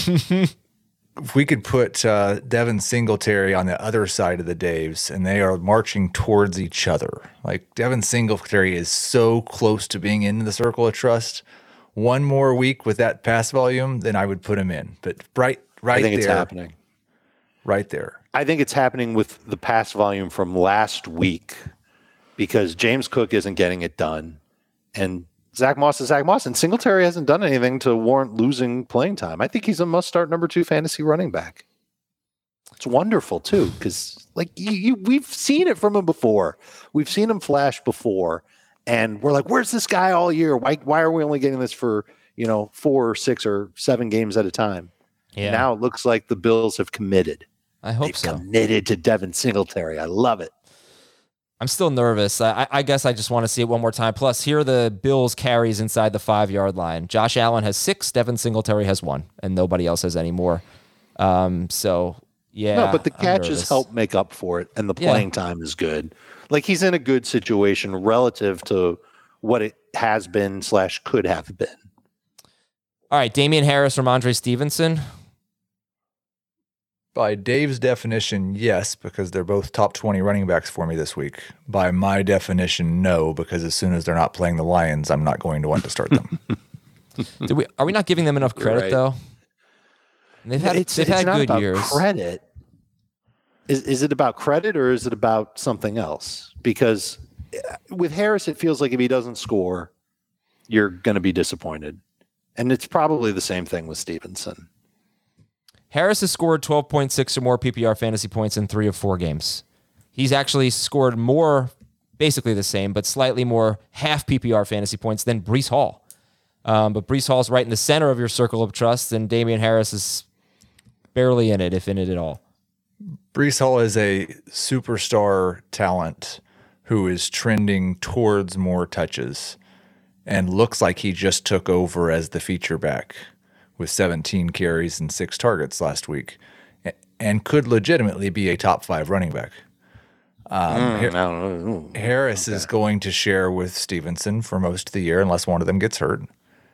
Speaker 11: If we could put uh, Devin Singletary on the other side of the Daves, and they are marching towards each other. Like, Devin Singletary is so close to being in the circle of trust. One more week with that pass volume, then I would put him in. But right, right
Speaker 10: I think
Speaker 11: there,
Speaker 10: it's happening.
Speaker 11: Right there.
Speaker 10: I think it's happening with the pass volume from last week because James Cook isn't getting it done. And Zach Moss is Zach Moss. And Singletary hasn't done anything to warrant losing playing time. I think he's a must-start number two fantasy running back. It's wonderful, too, because like you, you, we've seen it from him before. We've seen him flash before. And we're like, where's this guy all year? Why, why are we only getting this for, you know, four or six or seven games at a time?
Speaker 1: Yeah.
Speaker 10: Now it looks like the Bills have committed.
Speaker 1: I hope
Speaker 10: They've
Speaker 1: so.
Speaker 10: committed to Devin Singletary. I love it.
Speaker 1: I'm still nervous. I, I guess I just want to see it one more time. Plus, here are the Bills carries inside the five-yard line. Josh Allen has six. Devin Singletary has one, and nobody else has any more. Um, so, yeah.
Speaker 10: No, but the
Speaker 1: I'm
Speaker 10: catches
Speaker 1: nervous.
Speaker 10: help make up for it, and the
Speaker 1: Yeah.
Speaker 10: playing time is good. Like, he's in a good situation relative to what it has been slash could have been.
Speaker 1: All right, Damian Harris from Andre Stevenson.
Speaker 11: By Dave's definition, yes, because they're both top twenty running backs for me this week. By my definition, no, because as soon as they're not playing the Lions, I'm not going to want to start them.
Speaker 1: Did we, are we not giving them enough credit,
Speaker 10: right.
Speaker 1: though? They've had,
Speaker 10: it's
Speaker 1: they've
Speaker 10: it's
Speaker 1: had
Speaker 10: not
Speaker 1: good
Speaker 10: about
Speaker 1: years.
Speaker 10: credit. Is, is it about credit or is it about something else? Because with Harris, it feels like if he doesn't score, you're going to be disappointed. And it's probably the same thing with Stevenson.
Speaker 1: Harris has scored twelve point six or more P P R fantasy points in three of four games. He's actually scored more, basically the same, but slightly more half P P R fantasy points than Breece Hall. Um, but Breece Hall's right in the center of your circle of trust, and Damian Harris is barely in it, if in it at all.
Speaker 11: Breece Hall is a superstar talent who is trending towards more touches and looks like he just took over as the feature back with seventeen carries and six targets last week and could legitimately be a top five running back. Um,
Speaker 10: Mm,
Speaker 11: Har-
Speaker 10: I don't know.
Speaker 11: Harris is going to share with Stevenson for most of the year unless one of them gets hurt,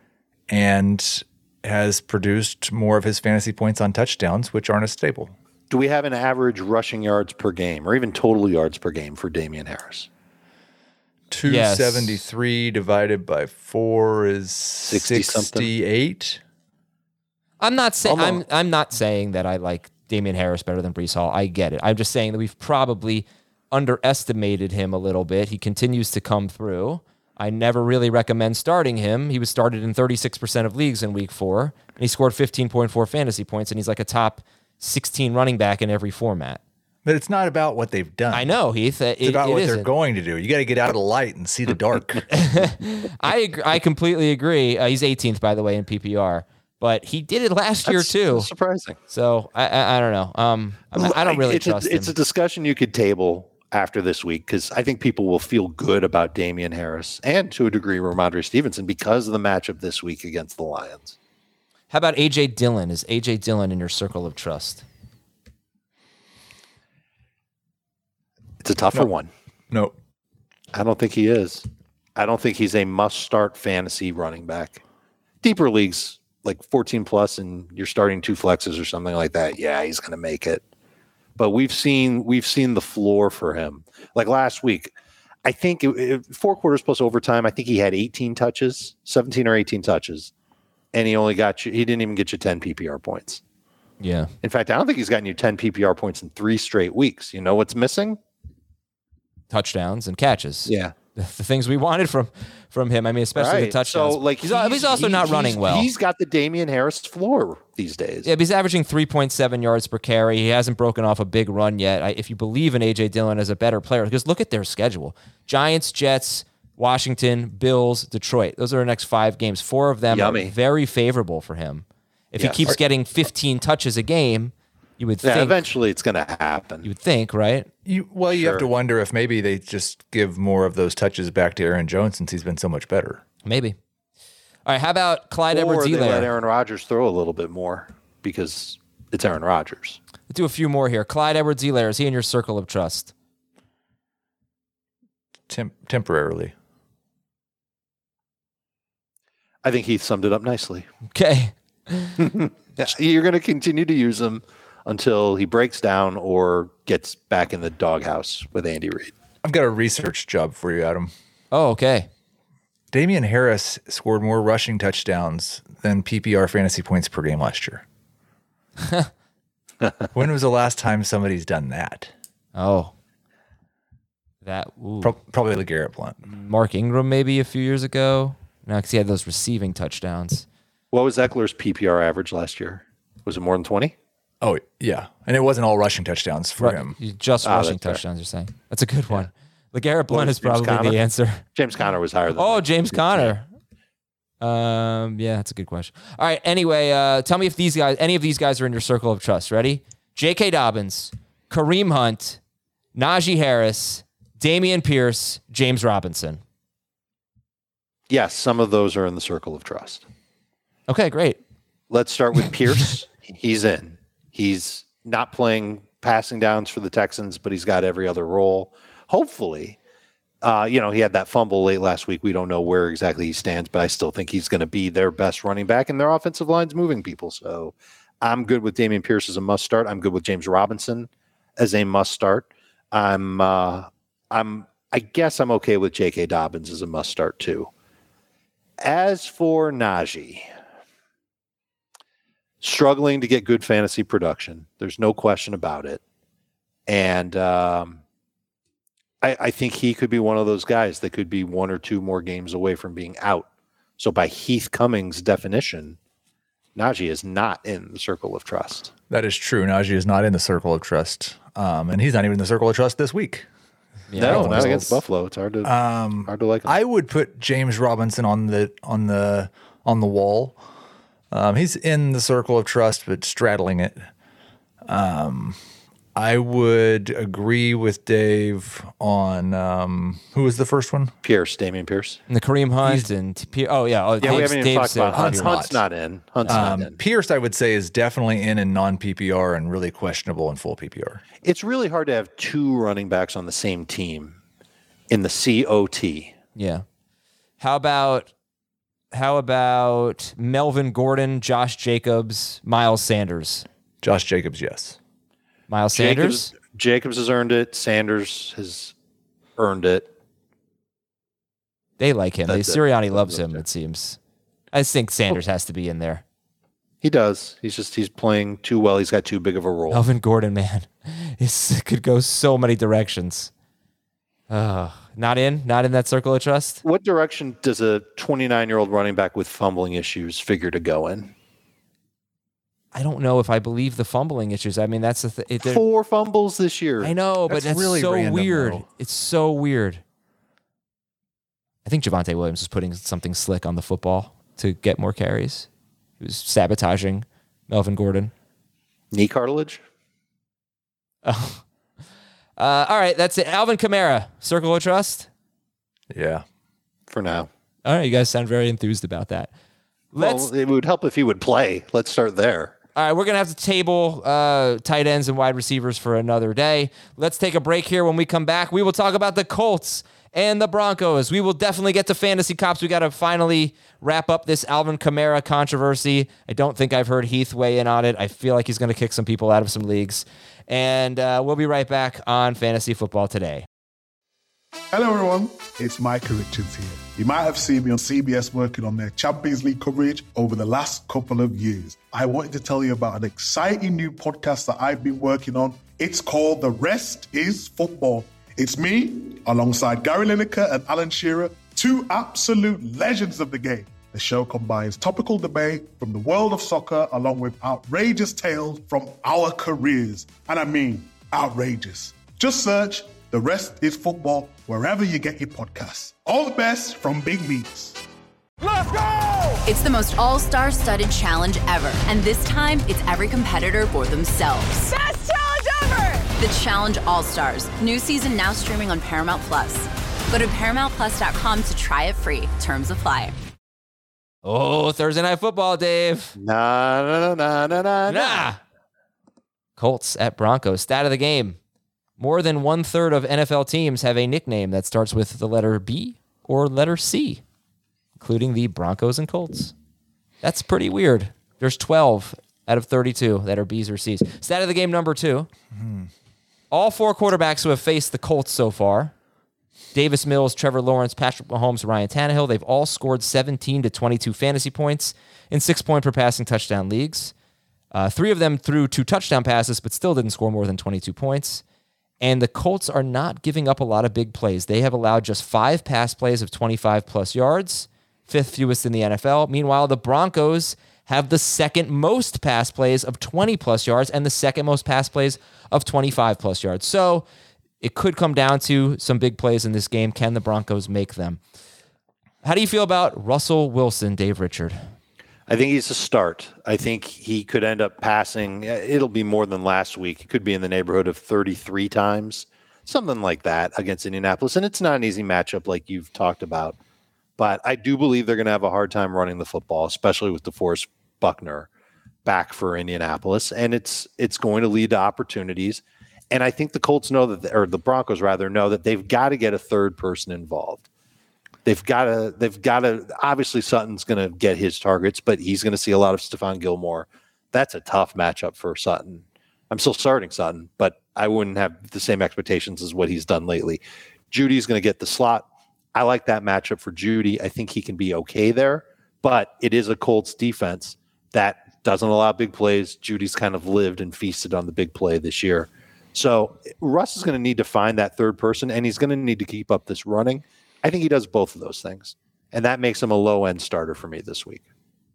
Speaker 11: and has produced more of his fantasy points on touchdowns, which aren't as stable.
Speaker 10: Do we have an average rushing yards per game or even total yards per game for Damian Harris?
Speaker 11: two seventy-three divided by four is sixty-eight.
Speaker 1: I'm not saying I'm
Speaker 10: Almost.
Speaker 1: I'm not saying that I like Damian Harris better than Breece Hall. I get it. I'm just saying that we've probably underestimated him a little bit. He continues to come through. I never really recommend starting him. He was started in thirty-six percent of leagues in week four, and he scored fifteen point four fantasy points, and he's like a top sixteen running back in every format.
Speaker 11: But it's not about what they've done.
Speaker 1: I know, Heath. It,
Speaker 11: It's about
Speaker 1: it
Speaker 11: what
Speaker 1: isn't.
Speaker 11: they're going to do. You got to get out of the light and see the dark.
Speaker 1: I agree, I completely agree. Uh, he's eighteenth, by the way, in P P R, but he did it last year
Speaker 10: That's
Speaker 1: too.
Speaker 10: surprising.
Speaker 1: So I, I, I don't know. Um, I, I don't really
Speaker 10: it's
Speaker 1: trust
Speaker 10: a,
Speaker 1: him.
Speaker 10: It's a discussion you could table after this week because I think people will feel good about Damian Harris and to a degree Ramondre Stevenson because of the matchup this week against the Lions.
Speaker 1: How about A J Dillon? Is A J Dillon in your circle of trust?
Speaker 10: It's a tougher
Speaker 11: No.
Speaker 10: one.
Speaker 11: No.
Speaker 10: I don't think he is. I don't think he's a must-start fantasy running back. Deeper leagues, like fourteen plus, and you're starting two flexes or something like that. Yeah, he's going to make it. But we've seen we've seen the floor for him. Like last week, I think it, it, four quarters plus overtime, I think he had eighteen touches, seventeen or eighteen touches, and he only got you, he didn't even get you ten P P R points.
Speaker 1: Yeah.
Speaker 10: In fact, I don't think he's gotten you ten P P R points in three straight weeks. You know what's missing?
Speaker 1: Touchdowns and catches.
Speaker 10: Yeah.
Speaker 1: The, the things we wanted from from him. I mean, especially
Speaker 10: right.
Speaker 1: the touchdowns.
Speaker 10: So, like,
Speaker 1: he's, he's, he's also
Speaker 10: he,
Speaker 1: not
Speaker 10: he's,
Speaker 1: running well.
Speaker 10: He's got the Damian Harris floor these days.
Speaker 1: Yeah, but he's averaging three point seven yards per carry. He hasn't broken off a big run yet. I, if you believe in A J Dillon as a better player, because look at their schedule. Giants, Jets, Washington, Bills, Detroit. Those are the next five games. Four of them
Speaker 10: Yummy.
Speaker 1: are very favorable for him. If
Speaker 10: Yes.
Speaker 1: he keeps getting fifteen touches a game, you would
Speaker 10: Yeah,
Speaker 1: think.
Speaker 10: eventually it's going to happen.
Speaker 1: You would think, right?
Speaker 11: You well, you
Speaker 10: Sure.
Speaker 11: have to wonder if maybe they just give more of those touches back to Aaron Jones since he's been so much better.
Speaker 1: Maybe. All right, how about Clyde
Speaker 10: Or they let
Speaker 1: Edwards-Helaire?
Speaker 10: Aaron Rodgers throw a little bit more because it's Aaron Rodgers.
Speaker 1: Let's do a few more here. Clyde Edwards-Helaire, is he in your circle of trust?
Speaker 11: Tem- temporarily.
Speaker 10: I think Heath summed it up nicely.
Speaker 1: Okay.
Speaker 10: Yeah, you're going to continue to use him until he breaks down or gets back in the doghouse with Andy Reid.
Speaker 11: I've got a research job for you, Adam.
Speaker 1: Oh, okay.
Speaker 11: Damian Harris scored more rushing touchdowns than P P R fantasy points per game last year. When was the last time somebody's done that?
Speaker 1: Oh. That, ooh.
Speaker 11: Pro- probably LeGarrette Blount.
Speaker 1: Mark Ingram maybe a few years ago. No, because he had those receiving touchdowns.
Speaker 10: What was Eckler's P P R average last year? Was it more than twenty?
Speaker 11: Oh, yeah. And it wasn't all rushing touchdowns for
Speaker 1: Ru-
Speaker 11: him.
Speaker 1: Just
Speaker 10: Ah,
Speaker 1: rushing
Speaker 10: that's fair.
Speaker 1: touchdowns, you're saying. That's a good one. LeGarrette Blount
Speaker 10: was
Speaker 1: is
Speaker 10: James
Speaker 1: probably
Speaker 10: Conner?
Speaker 1: the answer.
Speaker 10: James Conner was higher than
Speaker 1: Oh,
Speaker 10: that.
Speaker 1: James Conner. Um, yeah, that's a good question. All right. Anyway, uh, tell me if these guys, any of these guys, are in your circle of trust. Ready? J K. Dobbins, Kareem Hunt, Najee Harris, Damian Pierce, James Robinson.
Speaker 10: Yes, some of those are in the circle of trust.
Speaker 1: Okay, great.
Speaker 10: Let's start with Pierce. He's in. He's not playing passing downs for the Texans, but he's got every other role. Hopefully, uh, you know, he had that fumble late last week. We don't know where exactly he stands, but I still think he's going to be their best running back, and their offensive line's moving people. So I'm good with Damian Pierce as a must start. I'm good with James Robinson as a must start. I'm, uh, I'm, I guess I'm okay with J K. Dobbins as a must start too. As for Najee, struggling to get good fantasy production. There's no question about it. And um, I, I think he could be one of those guys that could be one or two more games away from being out. So by Heath Cummings' definition, Najee is not in the circle of trust.
Speaker 11: That is true. Najee is not in the circle of trust. Um, and he's not even in the circle of trust this week.
Speaker 1: Yeah,
Speaker 10: no,
Speaker 1: no,
Speaker 10: not against Buffalo. It's hard to
Speaker 11: Um,
Speaker 10: hard to like him.
Speaker 11: I would put James Robinson on the on the on the wall. Um, he's in the circle of trust, but straddling it. Um, I would agree with Dave on um, who was the first one?
Speaker 10: Pierce, Damian Pierce.
Speaker 1: And the Kareem Hunt and T- P- oh yeah, oh,
Speaker 10: Yeah,
Speaker 1: Dave's,
Speaker 10: we haven't even
Speaker 1: Dave
Speaker 10: talked
Speaker 1: said
Speaker 10: about Hunt's,
Speaker 1: Kareem
Speaker 10: Hunt's not in. Hunt's
Speaker 11: Um,
Speaker 10: not in.
Speaker 11: Pierce, I would say, is definitely in in non P P R and really questionable in full P P R.
Speaker 10: It's really hard to have two running backs on the same team in the C O T.
Speaker 1: Yeah. How about how about Melvin Gordon, Josh Jacobs, Miles Sanders?
Speaker 11: Josh Jacobs, yes.
Speaker 1: Miles Sanders?
Speaker 10: Jacobs, Jacobs has earned it. Sanders has earned it.
Speaker 1: They like him. They,
Speaker 10: That's it.
Speaker 1: Sirianni loves him, it seems. I just think Sanders has to be in there.
Speaker 10: He does. He's just he's playing too well. He's got too big of a role.
Speaker 1: Melvin Gordon, man. It could go so many directions. Uh, not in? Not in that circle of trust?
Speaker 10: What direction does a twenty-nine-year-old running back with fumbling issues figure to go in?
Speaker 1: I don't know if I believe the fumbling issues. I mean, that's the thing.
Speaker 10: Four fumbles this year.
Speaker 1: I know, but
Speaker 11: That's
Speaker 1: that's
Speaker 11: really
Speaker 1: so
Speaker 11: random,
Speaker 1: weird.
Speaker 11: though.
Speaker 1: It's so weird. I think Javonte Williams was putting something slick on the football to get more carries. He was sabotaging Melvin Gordon.
Speaker 10: Knee cartilage?
Speaker 1: Oh. Uh, all right, that's it. Alvin Kamara, circle of trust?
Speaker 11: Yeah.
Speaker 10: For now.
Speaker 1: All right, you guys sound very enthused about that. Let's.
Speaker 10: Well, it would help if he would play. Let's start there.
Speaker 1: All right, we're going to have to table uh, tight ends and wide receivers for another day. Let's take a break here. When we come back, we will talk about the Colts and the Broncos. We will definitely get to Fantasy Cops. We got to finally wrap up this Alvin Kamara controversy. I don't think I've heard Heath weigh in on it. I feel like he's going to kick some people out of some leagues. And uh, we'll be right back on Fantasy Football Today.
Speaker 12: Hello everyone, it's Micah Richards here. You might have seen me on C B S working on their Champions League coverage over the last couple of years. I wanted to tell you about an exciting new podcast that I've been working on. It's called The Rest is Football. It's me, alongside Gary Lineker and Alan Shearer, two absolute legends of the game. The show combines topical debate from the world of soccer along with outrageous tales from our careers. And I mean outrageous. Just search The Rest is Football wherever you get your podcasts. All the best from Big Meats.
Speaker 13: Let's go! It's the most all-star studded challenge ever. And this time, it's every competitor for themselves.
Speaker 14: Best challenge ever!
Speaker 13: The Challenge All-Stars. New season now streaming on Paramount Plus. Go to paramount plus dot com to try it free. Terms apply.
Speaker 1: Oh, Thursday Night Football, Dave.
Speaker 10: Nah, nah, nah, nah, nah,
Speaker 1: nah. Colts at Broncos. Stat of the game. More than one-third of N F L teams have a nickname that starts with the letter B or letter C, including the Broncos and Colts. That's pretty weird. There's twelve out of thirty-two that are B's or C's. Stat of the game number two. Mm-hmm. All four quarterbacks who have faced the Colts so far, Davis Mills, Trevor Lawrence, Patrick Mahomes, Ryan Tannehill, they've all scored seventeen to twenty-two fantasy points in six-point per passing touchdown leagues. Uh, three of them threw two touchdown passes, but still didn't score more than twenty-two points. And the Colts are not giving up a lot of big plays. They have allowed just five pass plays of twenty-five plus yards, fifth fewest in the N F L. Meanwhile, the Broncos have the second most pass plays of twenty plus yards and the second most pass plays of twenty-five plus yards. So it could come down to some big plays in this game. Can the Broncos make them? How do you feel about Russell Wilson, Dave Richard?
Speaker 10: I think he's a start. I think he could end up passing. It'll be more than last week. It could be in the neighborhood of thirty-three times, something like that against Indianapolis. And it's not an easy matchup like you've talked about. But I do believe they're going to have a hard time running the football, especially with DeForest Buckner back for Indianapolis. And it's it's going to lead to opportunities. And I think the Colts know that, or the Broncos rather, know that they've got to get a third person involved. They've got to, they've got to, obviously Sutton's going to get his targets, but he's going to see a lot of Stephon Gilmore. That's a tough matchup for Sutton. I'm still starting Sutton, but I wouldn't have the same expectations as what he's done lately. Judy's going to get the slot. I like that matchup for Judy. I think he can be okay there, but it is a Colts defense that doesn't allow big plays. Judy's kind of lived and feasted on the big play this year. So Russ is going to need to find that third person, and he's going to need to keep up this running. I think he does both of those things, and that makes him a low-end starter for me this week.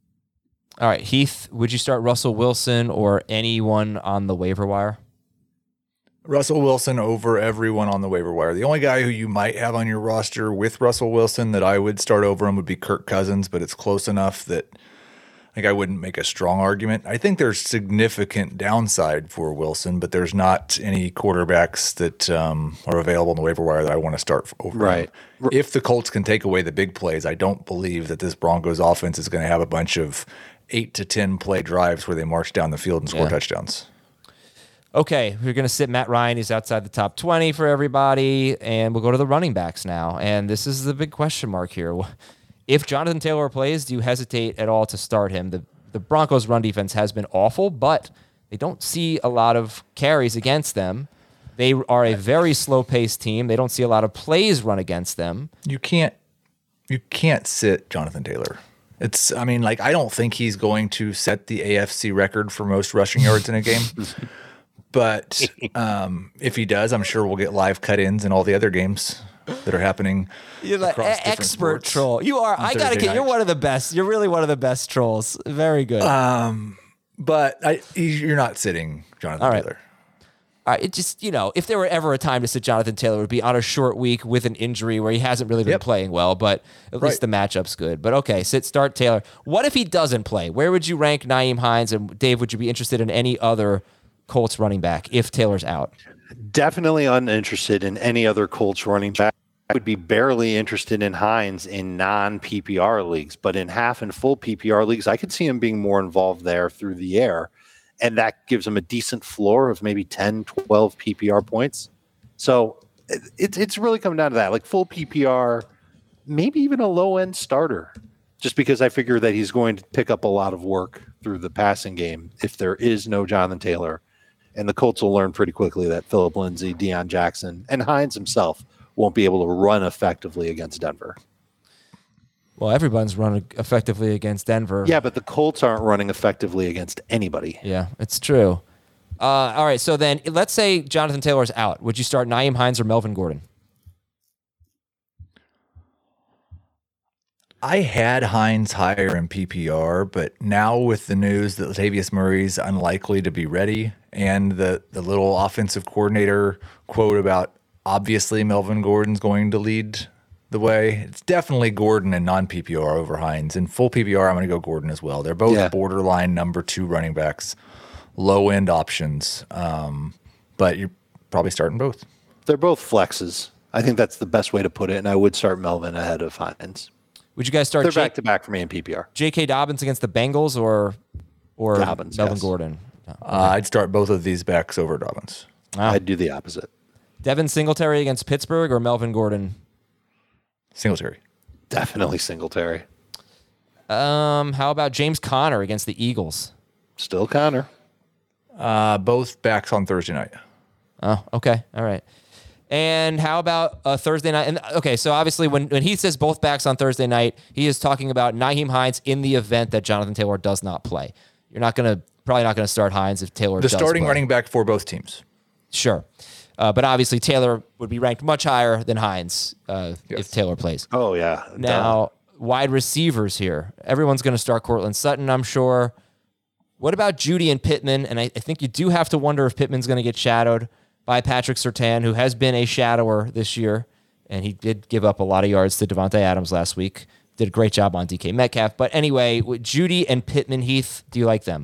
Speaker 1: All right, Heath, would you start Russell Wilson or anyone on the waiver wire?
Speaker 11: Russell Wilson over everyone on the waiver wire. The only guy who you might have on your roster with Russell Wilson that I would start over him would be Kirk Cousins, but it's close enough that like I wouldn't make a strong argument. I think there's significant downside for Wilson, but there's not any quarterbacks that um, are available on the waiver wire that I want to start over.
Speaker 10: Right.
Speaker 11: Him. If the Colts can take away the big plays, I don't believe that this Broncos offense is going to have a bunch of eight to ten play drives where they march down the field and score yeah. touchdowns.
Speaker 1: Okay, we're going to sit Matt Ryan. He's outside the top twenty for everybody, and we'll go to the running backs now. And this is the big question mark here. If Jonathan Taylor plays, do you hesitate at all to start him? The the Broncos' run defense has been awful, but they don't see a lot of carries against them. They are a very slow-paced team. They don't see a lot of plays run against them.
Speaker 11: You can't you can't sit Jonathan Taylor. It's I mean, like I don't think he's going to set the A F C record for most rushing yards in a game. But um, if he does, I'm sure we'll get live cut-ins in all the other games that are happening.
Speaker 1: You're like a- expert troll. You are. I gotta get. You're one of the best. You're really one of the best trolls. Very good.
Speaker 11: Um, but I, you're not sitting Jonathan
Speaker 1: all right.
Speaker 11: Taylor.
Speaker 1: All right. It just you know, if there were ever a time to sit Jonathan Taylor, it would be on a short week with an injury where he hasn't really been yep. playing well. But at right. least the matchup's good. But okay, sit start Taylor. What if he doesn't play? Where would you rank Nyheim Hines? And Dave, would you be interested in any other Colts running back if Taylor's out?
Speaker 10: Definitely uninterested in any other Colts running back. I would be barely interested in Hines in non-P P R leagues, but in half and full P P R leagues, I could see him being more involved there through the air, and that gives him a decent floor of maybe ten, twelve P P R points. So it's it's really coming down to that, like full P P R, maybe even a low-end starter, just because I figure that he's going to pick up a lot of work through the passing game if there is no Jonathan Taylor. And the Colts will learn pretty quickly that Phillip Lindsay, Deion Jackson, and Hines himself won't be able to run effectively against Denver.
Speaker 1: Well, everyone's running effectively against Denver.
Speaker 10: Yeah, but the Colts aren't running effectively against anybody.
Speaker 1: Yeah, it's true. Uh, all right, so then let's say Jonathan Taylor's out. Would you start Nyheim Hines or Melvin Gordon?
Speaker 11: I had Hines higher in P P R, but now with the news that Latavius Murray's unlikely to be ready and the, the little offensive coordinator quote about obviously Melvin Gordon's going to lead the way, it's definitely Gordon in non-P P R over Hines. In full P P R, I'm going to go Gordon as well. They're both yeah. borderline number two running backs, low-end options, um, but you're probably starting both.
Speaker 10: They're both flexes. I think that's the best way to put it, and I would start Melvin ahead of Hines.
Speaker 1: Would you guys start?
Speaker 10: They're
Speaker 1: J-
Speaker 10: back to back for me in P P R.
Speaker 1: J K. Dobbins against the Bengals or or
Speaker 10: Dobbins,
Speaker 1: Melvin
Speaker 10: yes.
Speaker 1: Gordon?
Speaker 11: Uh, I'd start both of these backs over Dobbins.
Speaker 1: Wow.
Speaker 10: I'd do the opposite.
Speaker 1: Devin Singletary against Pittsburgh or Melvin Gordon?
Speaker 11: Singletary.
Speaker 10: Definitely Singletary.
Speaker 1: Um, how about James Conner against the Eagles?
Speaker 10: Still Conner.
Speaker 11: Uh, both backs on Thursday night.
Speaker 1: Oh, okay. All right. And how about uh, Thursday night? And okay, so obviously when, when he says both backs on Thursday night, he is talking about Nyheim Hines in the event that Jonathan Taylor does not play. You're not going to probably not going to start Hines if Taylor
Speaker 11: the
Speaker 1: does
Speaker 11: starting
Speaker 1: play.
Speaker 11: running back for both teams.
Speaker 1: Sure. Uh, but obviously Taylor would be ranked much higher than Hines uh, yes. if Taylor plays.
Speaker 10: Oh, yeah.
Speaker 1: Now,
Speaker 10: Duh.
Speaker 1: wide receivers here. Everyone's going to start Courtland Sutton, I'm sure. What about Judy and Pittman? And I, I think you do have to wonder if Pittman's going to get shadowed by Patrick Surtain, who has been a shadower this year, and he did give up a lot of yards to Devontae Adams last week. Did a great job on D K Metcalf. But anyway, with Judy and Pittman, Heath, do you like them?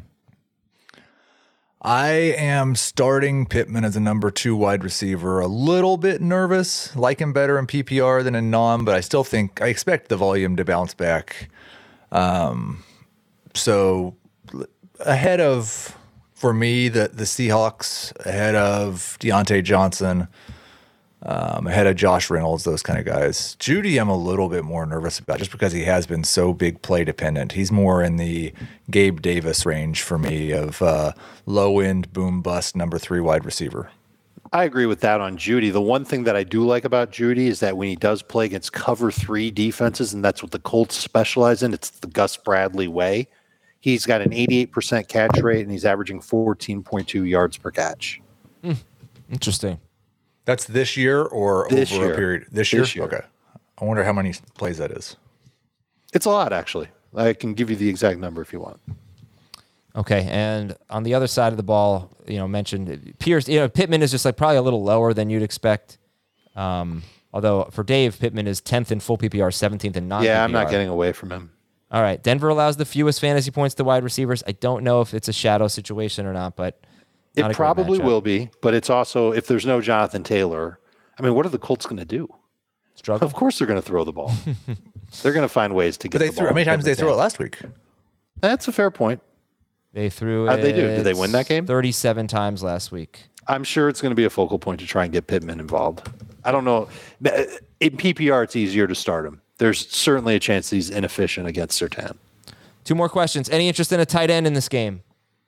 Speaker 11: I am starting Pittman as a number two wide receiver. A little bit nervous, like him better in P P R than in non, but I still think I expect the volume to bounce back. Um, so ahead of, for me, the, the Seahawks, ahead of Deontay Johnson, um, ahead of Josh Reynolds, those kind of guys. Judy, I'm a little bit more nervous about just because he has been so big play dependent. He's more in the Gabe Davis range for me of uh, low end, boom bust, number three wide receiver.
Speaker 10: I agree with that on Judy. The one thing that I do like about Judy is that when he does play against cover three defenses, and that's what the Colts specialize in, it's the Gus Bradley way. He's got an eighty-eight percent catch rate, and he's averaging fourteen point two yards per catch.
Speaker 1: Hmm. Interesting.
Speaker 11: That's this year or
Speaker 10: this
Speaker 11: over
Speaker 10: year.
Speaker 11: a period? This year?
Speaker 10: This year.
Speaker 11: Okay. I wonder how many plays that is.
Speaker 10: It's a lot, actually. I can give you the exact number if you want.
Speaker 1: Okay, and on the other side of the ball, you know, mentioned Pierce. You know, Pittman is just like probably a little lower than you'd expect. Um, although for Dave, Pittman is tenth in full P P R, seventeenth in non P P R.
Speaker 10: Yeah, I'm not getting away from him.
Speaker 1: All right, Denver allows the fewest fantasy points to wide receivers. I don't know if it's a shadow situation or not, but not
Speaker 10: it probably will be. But it's also, if there's no Jonathan Taylor, I mean, what are the Colts going to do?
Speaker 1: Struggle.
Speaker 10: Of course, they're going to throw the ball. They're going to find ways to get.
Speaker 11: But they
Speaker 10: the
Speaker 11: threw.
Speaker 10: ball
Speaker 11: How many times did they throw it last week?
Speaker 10: That's a fair point.
Speaker 1: They threw
Speaker 10: How'd
Speaker 1: it.
Speaker 10: they do? Did they win that game?
Speaker 1: thirty-seven times last week.
Speaker 10: I'm sure it's going to be a focal point to try and get Pittman involved. I don't know. In P P R, it's easier to start him. There's certainly a chance he's inefficient against Surtain.
Speaker 1: Two more questions. Any interest in a tight end in this game?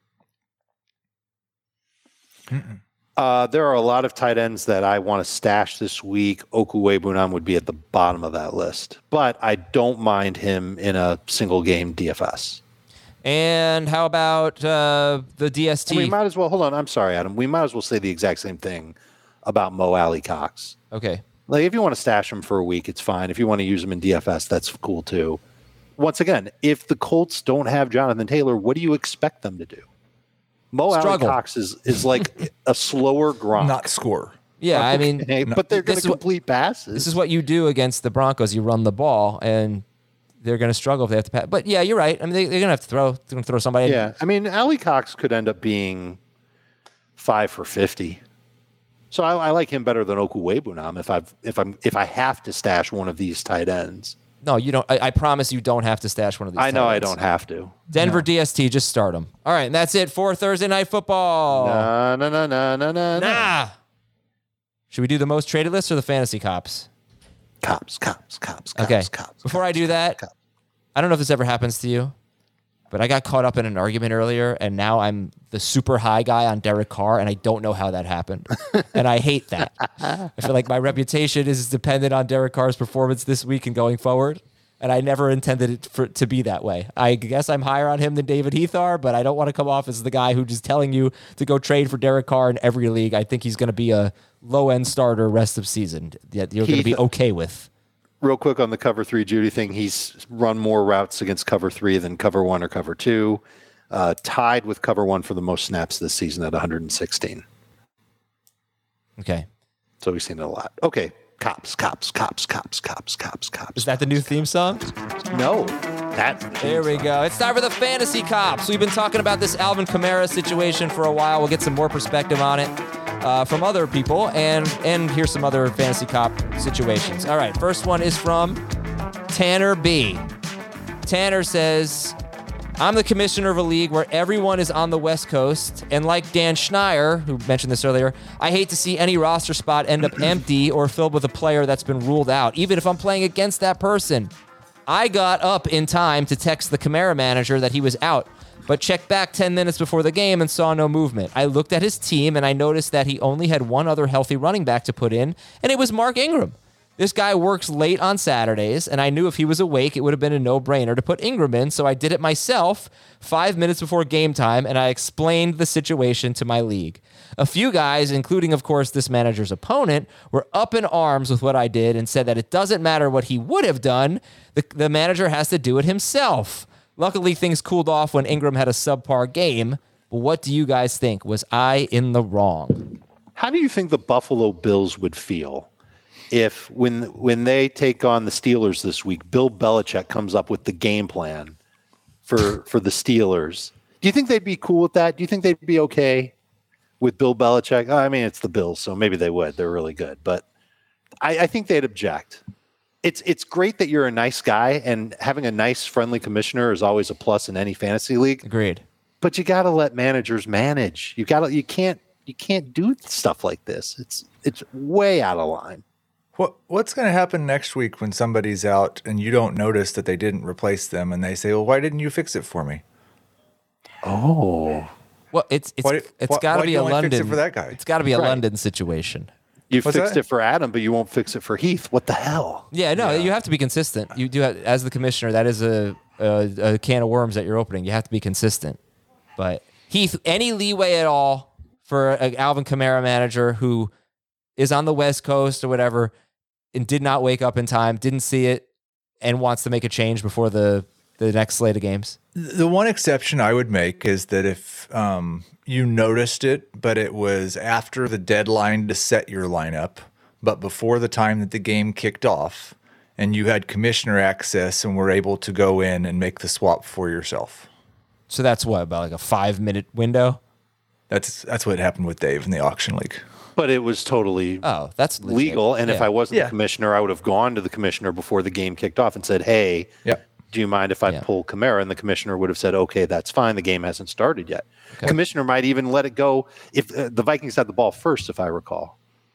Speaker 10: Uh, there are a lot of tight ends that I want to stash this week. Okuwebunam would be at the bottom of that list, but I don't mind him in a single game D F S.
Speaker 1: And how about uh, the D S T?
Speaker 10: And we might as well, hold on, I'm sorry, Adam. We might as well say the exact same thing about Mo Alley Cox.
Speaker 1: Okay.
Speaker 10: Like, if you want to stash him for a week, it's fine. If you want to use him in D F S, that's cool too. Once again, if the Colts don't have Jonathan Taylor, what do you expect them to do? Mo Alley Cox is, is like a slower Gronk.
Speaker 11: Not score.
Speaker 1: Yeah, I mean,
Speaker 10: okay, but they're going to complete passes.
Speaker 1: This is what you do against the Broncos. You run the ball, and they're going to struggle if they have to pass. But yeah, you're right. I mean, they, they're going to have to throw. They're going to throw somebody.
Speaker 10: Yeah, I mean, Alley Cox could end up being five for fifty. So I, I like him better than Okuwebunam if I if I'm if I have to stash one of these tight ends.
Speaker 1: No, you don't. I, I promise you don't have to stash one of these.
Speaker 10: I know
Speaker 1: tight
Speaker 10: I
Speaker 1: ends.
Speaker 10: don't have to.
Speaker 1: Denver
Speaker 10: no.
Speaker 1: D S T, just start them. All right, and that's it for Thursday Night Football.
Speaker 10: Nah, nah, nah, nah, nah, nah.
Speaker 1: Nah. Should we do the most traded list or the fantasy cops?
Speaker 10: Cops, cops, cops, cops,
Speaker 1: okay.
Speaker 10: cops.
Speaker 1: Before
Speaker 10: cops,
Speaker 1: I do that,
Speaker 10: cops.
Speaker 1: I don't know if this ever happens to you. but I got caught up in an argument earlier, and now I'm the super high guy on Derek Carr, and I don't know how that happened. And I hate that. I feel like my reputation is dependent on Derek Carr's performance this week and going forward, and I never intended it for, to be that way. I guess I'm higher on him than David Heath are, but I don't want to come off as the guy who's just telling you to go trade for Derek Carr in every league. I think he's going to be a low-end starter rest of season that you're going to be okay with.
Speaker 10: Real quick on the cover three Judy thing, he's run more routes against cover three than cover one or cover two, uh, tied with cover one for the most snaps this season at one hundred sixteen.
Speaker 1: Okay.
Speaker 10: So we've seen it a lot. Okay. Cops, cops, cops, cops, cops, cops, cops.
Speaker 1: Is that the new theme song?
Speaker 10: No. That's the
Speaker 1: there we go. It's time for the Fantasy Cops. We've been talking about this Alvin Kamara situation for a while. We'll get some more perspective on it. Uh, from other people, and and here's some other Fantasy Cop situations. All right, first one is from Tanner B. Tanner says, I'm the commissioner of a league where everyone is on the West Coast, and like Dan Schneier, who mentioned this earlier, I hate to see any roster spot end up empty or filled with a player that's been ruled out, even if I'm playing against that person. I got up in time to text the Kamara manager that he was out, but checked back ten minutes before the game and saw no movement. I looked at his team, and I noticed that he only had one other healthy running back to put in, and it was Mark Ingram. This guy works late on Saturdays, and I knew if he was awake, it would have been a no-brainer to put Ingram in, so I did it myself five minutes before game time, and I explained the situation to my league. A few guys, including, of course, this manager's opponent, were up in arms with what I did and said that it doesn't matter what he would have done, the, the manager has to do it himself. Luckily, things cooled off when Ingram had a subpar game. But what do you guys think? Was I in the wrong?
Speaker 10: How do you think the Buffalo Bills would feel if, when when they take on the Steelers this week, Bill Belichick comes up with the game plan for for the Steelers? Do you think they'd be cool with that? Do you think they'd be okay with Bill Belichick? I mean, it's the Bills, so maybe they would. They're really good. But I, I think they'd object. It's it's great that you're a nice guy, and having a nice, friendly commissioner is always a plus in any fantasy league.
Speaker 1: Agreed.
Speaker 10: But you got to let managers manage. You got to you can't you can't do stuff like this. It's it's way out of line.
Speaker 11: What what's going to happen next week when somebody's out and you don't notice that they didn't replace them, and they say, "Well, why didn't you fix it for me?"
Speaker 10: Oh,
Speaker 1: well, it's it's
Speaker 11: why,
Speaker 1: it's got to be a London
Speaker 11: fix it for that guy.
Speaker 1: It's got to be a
Speaker 10: Right.
Speaker 1: London situation.
Speaker 10: You
Speaker 11: What's
Speaker 10: fixed
Speaker 11: that?
Speaker 10: it for Adam, but you won't fix it for Heath. What the hell?
Speaker 1: Yeah, no, you have to be consistent. You do have, as the commissioner. That is a, a a can of worms that you're opening. You have to be consistent. But Heath, any leeway at all for an Alvin Kamara manager who is on the West Coast or whatever and did not wake up in time, didn't see it, and wants to make a change before the the next slate of games?
Speaker 11: The one exception I would make is that if um, you noticed it, but it was after the deadline to set your lineup, but before the time that the game kicked off, and you had commissioner access and were able to go in and make the swap for yourself.
Speaker 1: So that's what, about like a five minute window?
Speaker 11: That's that's what happened with Dave in the auction league.
Speaker 10: But it was totally
Speaker 1: oh, that's legit.
Speaker 10: legal. And
Speaker 1: Yeah.
Speaker 10: if I wasn't
Speaker 11: Yeah.
Speaker 10: the commissioner, I would have gone to the commissioner before the game kicked off and said, "Hey,
Speaker 11: Yep.
Speaker 10: do you mind if I
Speaker 1: Yeah.
Speaker 10: pull Kamara?" And the commissioner would have said, "Okay, that's fine. The game hasn't started yet." Commissioner might even let it go if uh, the Vikings had the ball first, if I recall.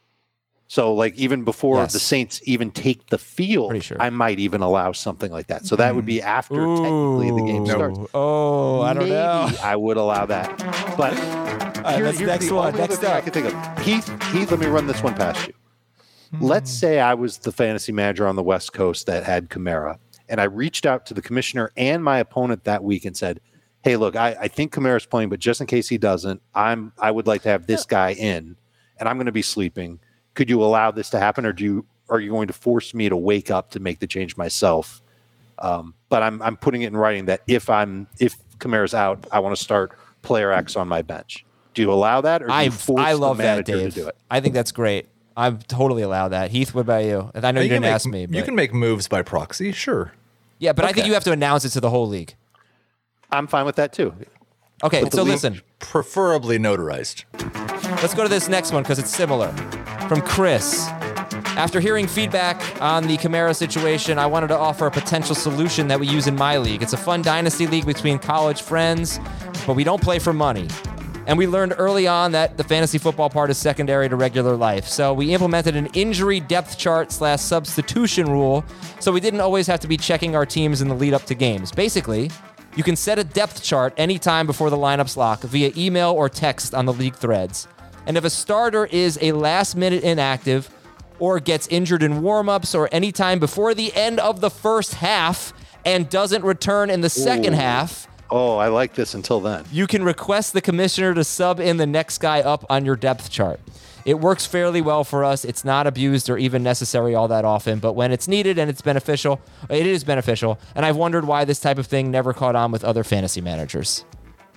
Speaker 10: So, like, even before
Speaker 1: Yes.
Speaker 10: the Saints even take the field,
Speaker 1: Pretty sure.
Speaker 10: I might even allow something like that. So that would be after technically the game
Speaker 1: Ooh.
Speaker 10: starts.
Speaker 1: Oh, I don't
Speaker 10: Maybe
Speaker 1: know.
Speaker 10: I would allow that. But
Speaker 1: right,
Speaker 10: here-
Speaker 1: let's
Speaker 10: here's
Speaker 1: next
Speaker 10: the
Speaker 1: one.
Speaker 10: only
Speaker 1: Next
Speaker 10: other thing I
Speaker 1: up.
Speaker 10: can think of. Heath, Heath, let me run this one past you. Let's say I was the fantasy manager on the West Coast that had Kamara, and I reached out to the commissioner and my opponent that week and said, "Hey, look, I, I think Kamara's playing, but just in case he doesn't, I'm I would like to have this guy in, and I'm going to be sleeping. Could you allow this to happen, or do you are you going to force me to wake up to make the change myself?" Um, but I'm I'm putting it in writing that if I'm if Kamara's out, I want to start player X on my bench. Do you allow that, or do
Speaker 1: I
Speaker 10: you force
Speaker 1: I love
Speaker 10: the
Speaker 1: that,
Speaker 10: manager
Speaker 1: Dave.
Speaker 10: to do it?
Speaker 1: I think that's great. I totally allow that. Heath, what about you? And I know you,
Speaker 11: can
Speaker 1: didn't
Speaker 11: make,
Speaker 1: ask me. But
Speaker 11: You can make moves by proxy, sure.
Speaker 1: yeah, but I think
Speaker 11: Okay.
Speaker 1: you have to announce it to the whole league.
Speaker 10: I'm fine with that too.
Speaker 1: Okay,
Speaker 10: But the
Speaker 1: so
Speaker 10: league-
Speaker 1: listen.
Speaker 11: Preferably notarized.
Speaker 1: Let's go to this next one because it's similar. From Chris. After hearing feedback on the Kamara situation, I wanted to offer a potential solution that we use in my league. It's a fun dynasty league between college friends, but we don't play for money. And we learned early on that the fantasy football part is secondary to regular life. So we implemented an injury depth chart slash substitution rule, so we didn't always have to be checking our teams in the lead up to games. Basically, You can set a depth chart anytime before the lineups lock via email or text on the league threads. And if a starter is a last-minute inactive or gets injured in warm-ups or anytime before the end of the first half and doesn't return in the second
Speaker 10: Ooh.
Speaker 1: half...
Speaker 10: Oh, I like this until then.
Speaker 1: You can request the commissioner to sub in the next guy up on your depth chart. It works fairly well for us. It's not abused or even necessary all that often, but when it's needed and it's beneficial, it is beneficial. And I've wondered why this type of thing never caught on with other fantasy managers.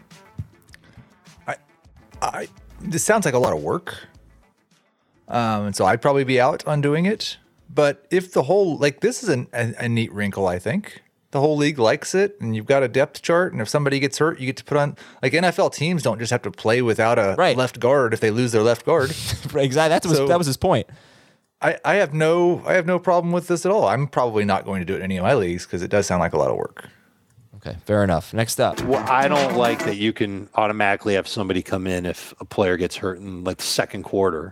Speaker 11: I, I, this sounds like a lot of work. Um, and so I'd probably be out on doing it. But if the whole, like, this is an, a, a neat wrinkle, I think. The whole league likes it, and you've got a depth chart, and if somebody gets hurt, you get to put on, like, N F L teams don't just have to play without a
Speaker 1: right.
Speaker 11: left guard if they lose their left guard.
Speaker 1: Exactly. That was, so, that was his point.
Speaker 11: I, I have no I have no problem with this at all. I'm probably not going to do it in any of my leagues because it does sound like a lot of work.
Speaker 1: Okay, fair enough. Next up.
Speaker 10: Well, I don't like that you can automatically have somebody come in if a player gets hurt in like the second quarter.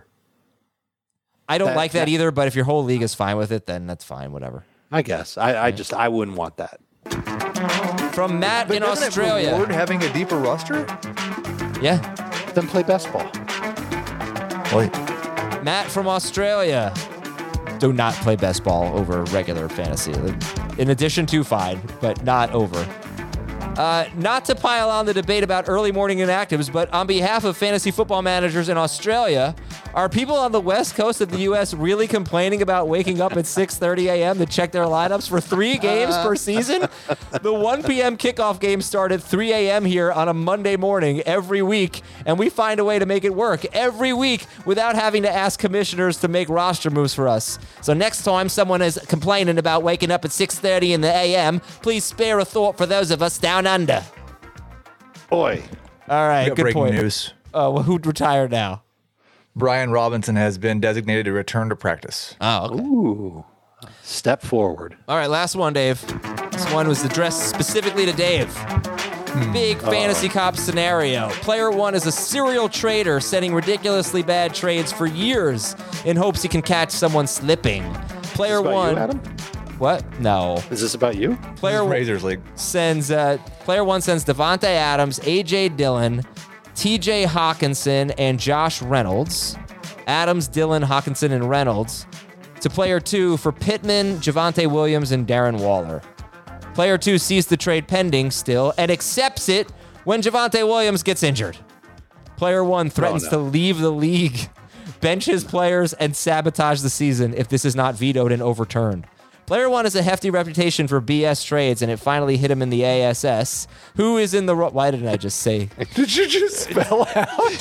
Speaker 1: I don't
Speaker 10: that,
Speaker 1: like that,
Speaker 10: that
Speaker 1: either, but if your whole league is fine with it, then that's fine, whatever.
Speaker 10: I guess. I, I just, I wouldn't want that.
Speaker 1: From Matt
Speaker 11: but
Speaker 1: in
Speaker 11: doesn't
Speaker 1: Australia.
Speaker 11: It reward having a deeper roster?
Speaker 1: Yeah.
Speaker 10: Then play best ball.
Speaker 11: Wait.
Speaker 1: Matt from Australia. Do not play best ball over regular fantasy. In addition to fine, but not over. Uh, not to pile on the debate about early morning inactives, but on behalf of fantasy football managers in Australia, are people on the west coast of the U S really complaining about waking up at six thirty a.m. to check their lineups for three games per season? The one p.m. kickoff games start at three a.m. here on a Monday morning every week, and we find a way to make it work every week without having to ask commissioners to make roster moves for us. So next time someone is complaining about waking up at six thirty in the a m, please spare a thought for those of us down under.
Speaker 10: Boy.
Speaker 1: All right, good
Speaker 11: breaking
Speaker 1: point.
Speaker 11: News.
Speaker 1: Oh, well, who'd retire now?
Speaker 11: Brian Robinson has been designated to return to practice.
Speaker 1: Oh, okay.
Speaker 10: Ooh. Step forward.
Speaker 1: All right, last one, Dave. This one was addressed specifically to Dave. Hmm. Big fantasy cop scenario. Player one is a serial trader setting ridiculously bad trades for years in hopes he can catch someone slipping. Player
Speaker 10: Is this about
Speaker 1: one.
Speaker 10: you, Adam?
Speaker 1: What? No.
Speaker 10: Is this about you?
Speaker 1: Player
Speaker 11: one Razors League
Speaker 1: sends. Uh, player one sends Devontae Adams, A J Dillon, T J Hawkinson, and Josh Reynolds. Adams, Dillon, Hawkinson, and Reynolds to player two for Pittman, Javonte Williams, and Darren Waller. Player two sees the trade pending still and accepts it when Javonte Williams gets injured. Player one threatens
Speaker 10: oh, no.
Speaker 1: to leave the league, bench his players, and sabotage the season if this is not vetoed and overturned. Player one has a hefty reputation for B S trades, and it finally hit him in the A S S. Who is in the... Ro- Why didn't I just say...
Speaker 11: Did you just spell out?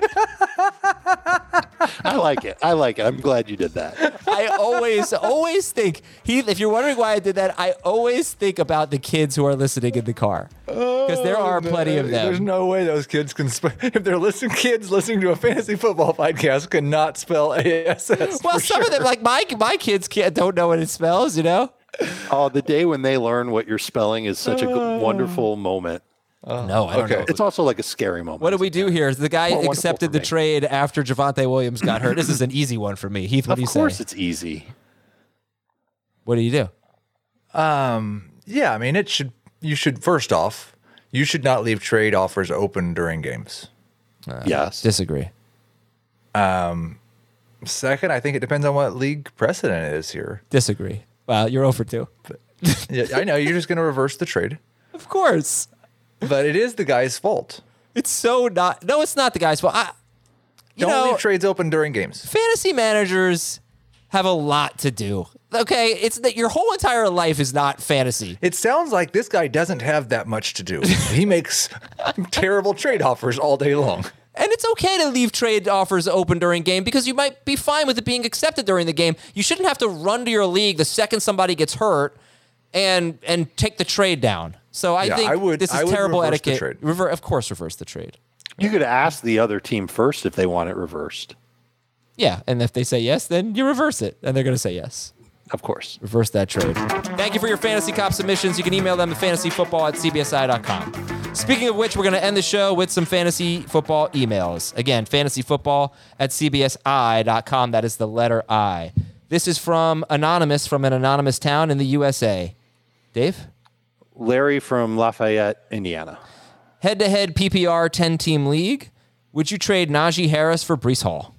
Speaker 10: I like it. I like it. I'm glad you did that.
Speaker 1: I always, always think, Heath, if you're wondering why I did that, I always think about the kids who are listening in the car. Because there are plenty of them.
Speaker 11: There's no way those kids can spell. If they're listening, kids listening to a fantasy football podcast cannot spell A S S.
Speaker 1: Well, some
Speaker 11: sure.
Speaker 1: of them, like my my kids can't, don't know what it spells, you know?
Speaker 10: Oh, the day when they learn what you're spelling is such a good, wonderful moment.
Speaker 1: Uh, no, I don't
Speaker 11: okay.
Speaker 1: know.
Speaker 10: It's also like a scary moment.
Speaker 1: What do we do here? The guy
Speaker 10: More
Speaker 1: accepted the
Speaker 10: me.
Speaker 1: trade after Javonte Williams got hurt. This is an easy one for me. Heath, what
Speaker 10: of
Speaker 1: do you say?
Speaker 10: Of course it's easy.
Speaker 1: What do you do?
Speaker 11: Um, yeah, I mean, it should. You should, first off, you should not leave trade offers open during games.
Speaker 1: Uh,
Speaker 10: yes.
Speaker 1: Disagree.
Speaker 11: Um, second, I think it depends on what league precedent is here.
Speaker 1: Disagree. Well, you're over two.
Speaker 11: Yeah, I know, you're just going to reverse the trade.
Speaker 1: Of course.
Speaker 11: But it is the guy's fault.
Speaker 1: It's so not. No, it's not the guy's fault. I, you
Speaker 11: Don't
Speaker 1: know,
Speaker 11: leave trades open during games.
Speaker 1: Fantasy managers have a lot to do. Okay, it's that your whole entire life is not fantasy.
Speaker 11: It sounds like this guy doesn't have that much to do. He makes terrible trade offers all day long.
Speaker 1: And it's okay to leave trade offers open during game because you might be fine with it being accepted during the game. You shouldn't have to run to your league the second somebody gets hurt and and take the trade down. So I
Speaker 11: Yeah,
Speaker 1: think
Speaker 11: I would-
Speaker 1: this is
Speaker 11: I would
Speaker 1: terrible
Speaker 11: reverse the
Speaker 1: etiquette.
Speaker 11: trade.
Speaker 1: Rever- of course, reverse the trade.
Speaker 10: You could ask the other team first if they want it reversed.
Speaker 1: Yeah, and if they say yes, then you reverse it, and they're going to say yes.
Speaker 10: Of course.
Speaker 1: Reverse that trade. Thank you for your Fantasy Cop submissions. You can email them to fantasy football at c b s i dot com. Speaking of which, we're going to end the show with some fantasy football emails. Again, fantasy football at c b s i dot com. That is the letter I. This is from Anonymous from an anonymous town in the U S A. Dave?
Speaker 10: Larry from Lafayette, Indiana.
Speaker 1: Head-to-head P P R ten-team league. Would you trade Najee Harris for Breece Hall?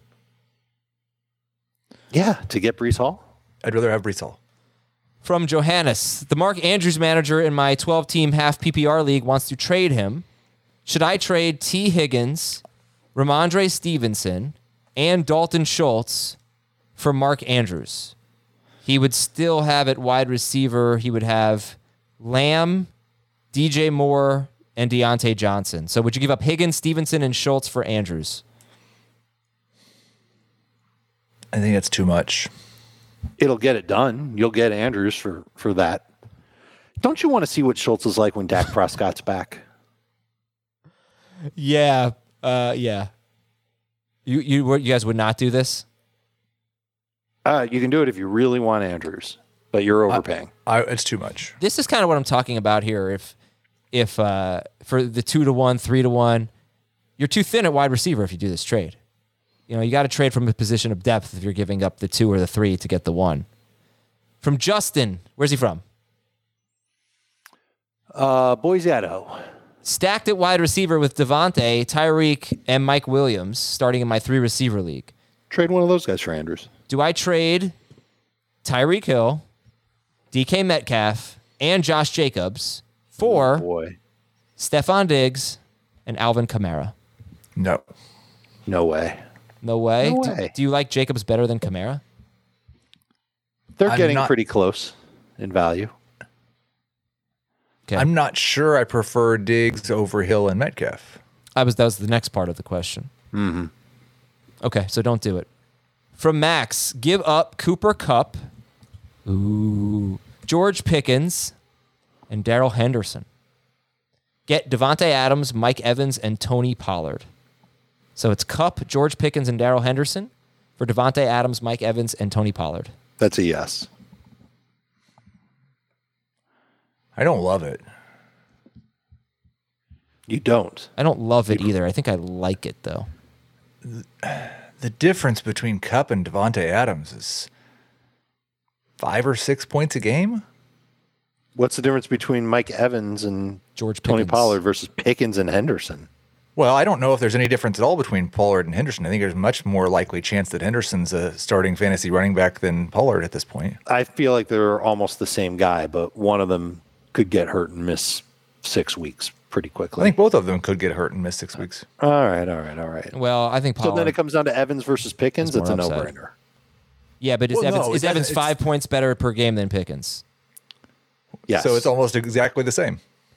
Speaker 10: Yeah, to get Breece Hall.
Speaker 11: I'd rather have Breece Hall.
Speaker 1: From Johannes, the Mark Andrews manager in my twelve-team half P P R league wants to trade him. Should I trade T. Higgins, Ramondre Stevenson, and Dalton Schultz for Mark Andrews? He would still have at wide receiver, he would have Lamb, D J Moore, and Deontay Johnson. So would you give up Higgins, Stevenson, and Schultz for Andrews?
Speaker 11: I think that's too much.
Speaker 10: It'll get it done. You'll get Andrews for, for that. Don't you want to see what Schultz is like when Dak Prescott's back?
Speaker 1: Yeah. Uh, yeah. You, you, you guys would not do this?
Speaker 10: Uh, you can do it if you really want Andrews, but you're overpaying.
Speaker 11: I, I, it's too much.
Speaker 1: This is kind of what I'm talking about here. If if uh, for the two to one, three to one, you're too thin at wide receiver if you do this trade. You know, you got to trade from a position of depth if you're giving up the two or the three to get the one. From Justin, where's he from?
Speaker 10: Uh, Boise, Idaho.
Speaker 1: Stacked at wide receiver with Devontae, Tyreek, and Mike Williams starting in my three receiver league.
Speaker 10: Trade one of those guys for Andrews.
Speaker 1: Do I trade Tyreek Hill, D K Metcalf, and Josh Jacobs for
Speaker 10: oh boy.
Speaker 1: Stephon Diggs and Alvin Kamara?
Speaker 11: No.
Speaker 10: No way.
Speaker 1: No way?
Speaker 10: No
Speaker 1: do,
Speaker 10: way.
Speaker 1: do you like Jacobs better than Kamara?
Speaker 10: They're
Speaker 11: I'm
Speaker 10: getting
Speaker 11: not,
Speaker 10: pretty close in value.
Speaker 1: Okay.
Speaker 11: I'm not sure I prefer Diggs over Hill and Metcalf.
Speaker 1: I was that was the next part of the question.
Speaker 10: Mm-hmm.
Speaker 1: Okay, so don't do it. From Max, give up Cooper Kupp, ooh, George Pickens, and Darrell Henderson. Get Devontae Adams, Mike Evans, and Tony Pollard. So it's Kupp, George Pickens, and Darrell Henderson for Devontae Adams, Mike Evans, and Tony Pollard.
Speaker 10: That's a yes.
Speaker 11: I don't love it.
Speaker 10: You don't?
Speaker 1: I don't love it either. I think I like it, though.
Speaker 11: The difference between Kupp and Devontae Adams is five or six points a game.
Speaker 10: What's the difference between Mike Evans and
Speaker 1: George
Speaker 10: Tony
Speaker 1: Pickens.
Speaker 10: Pollard versus Pickens and Henderson?
Speaker 11: Well, I don't know if there's any difference at all between Pollard and Henderson. I think there's much more likely chance that Henderson's a starting fantasy running back than Pollard at this point.
Speaker 10: I feel like they're almost the same guy, but one of them could get hurt and miss six weeks pretty quickly.
Speaker 11: I think both of them could get hurt and miss six weeks.
Speaker 10: All right, all right, all right.
Speaker 1: Well, I think Pollard.
Speaker 10: So then it comes down to Evans versus Pickens.
Speaker 1: It's
Speaker 10: It's a
Speaker 1: more upside.
Speaker 10: no-brainer.
Speaker 1: Yeah, but is
Speaker 11: Well,
Speaker 1: Evans,
Speaker 11: no,
Speaker 1: is
Speaker 11: it
Speaker 1: Evans
Speaker 11: doesn't-
Speaker 1: five points better per game than Pickens?
Speaker 10: Yes.
Speaker 11: So it's almost exactly the same.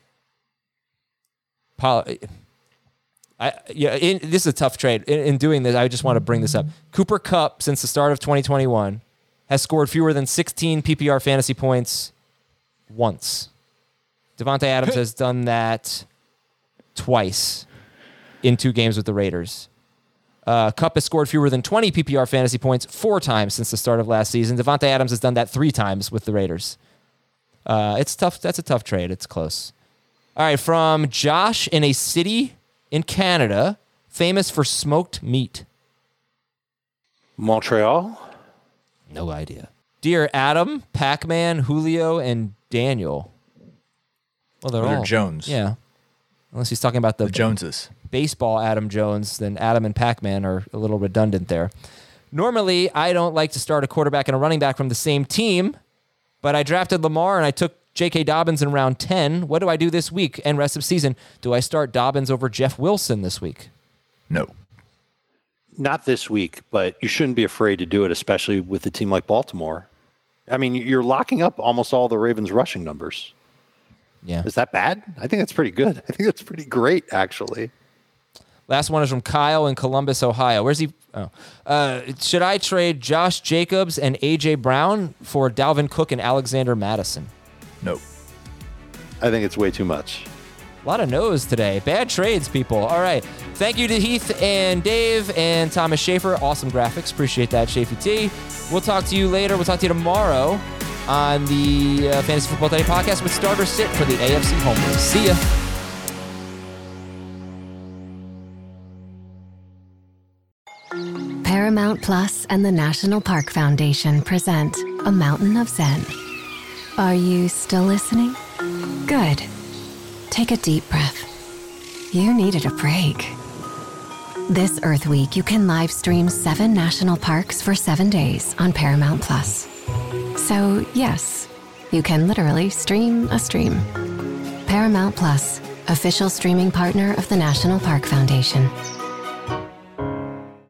Speaker 1: Pollard. I, yeah, in, this is a tough trade. In, in doing this, I just want to bring this up. Cooper Kupp, since the start of twenty twenty-one, has scored fewer than sixteen P P R fantasy points once. Devontae Adams has done that twice in two games with the Raiders. Uh, Kupp has scored fewer than twenty P P R fantasy points four times since the start of last season. Devontae Adams has done that three times with the Raiders. Uh, it's tough. That's a tough trade. It's close. All right, from Josh in a city in Canada, famous for smoked meat.
Speaker 10: Montreal?
Speaker 1: No idea. Dear Adam, Pac-Man, Julio, and Daniel. Well, they're
Speaker 11: Oh, they're
Speaker 1: all
Speaker 11: Jones.
Speaker 1: Yeah. Unless he's talking about the,
Speaker 11: The Joneses.
Speaker 1: baseball Adam Jones, then Adam and Pac-Man are a little redundant there. Normally, I don't like to start a quarterback and a running back from the same team, but I drafted Lamar and I took J K. Dobbins in round ten. What do I do this week and rest of season? Do I start Dobbins over Jeff Wilson this week?
Speaker 11: No.
Speaker 10: Not this week, but you shouldn't be afraid to do it, especially with a team like Baltimore. I mean, you're locking up almost all the Ravens' rushing numbers.
Speaker 1: Yeah.
Speaker 10: Is that bad? I think that's pretty good. I think that's pretty great, actually.
Speaker 1: Last one is from Kyle in Columbus, Ohio. Where's he? Oh. Uh, should I trade Josh Jacobs and A J. Brown for Dalvin Cook and Alexander Madison?
Speaker 11: No.
Speaker 10: I think it's way too much.
Speaker 1: A lot of no's today. Bad trades, people. All right. Thank you to Heath and Dave and Thomas Schaefer. Awesome graphics. Appreciate that, Schaefer T. We'll talk to you later. We'll talk to you tomorrow on the uh, Fantasy Football Today podcast with Starter Sit for the A F C home race. See ya.
Speaker 15: Paramount Plus and the National Park Foundation present A Mountain of Zen. Are you still listening? Good. Take a deep breath. You needed a break. This Earth Week, you can live stream seven national parks for seven days on Paramount Plus. So, yes, you can literally stream a stream. Paramount Plus, official streaming partner of the National Park Foundation.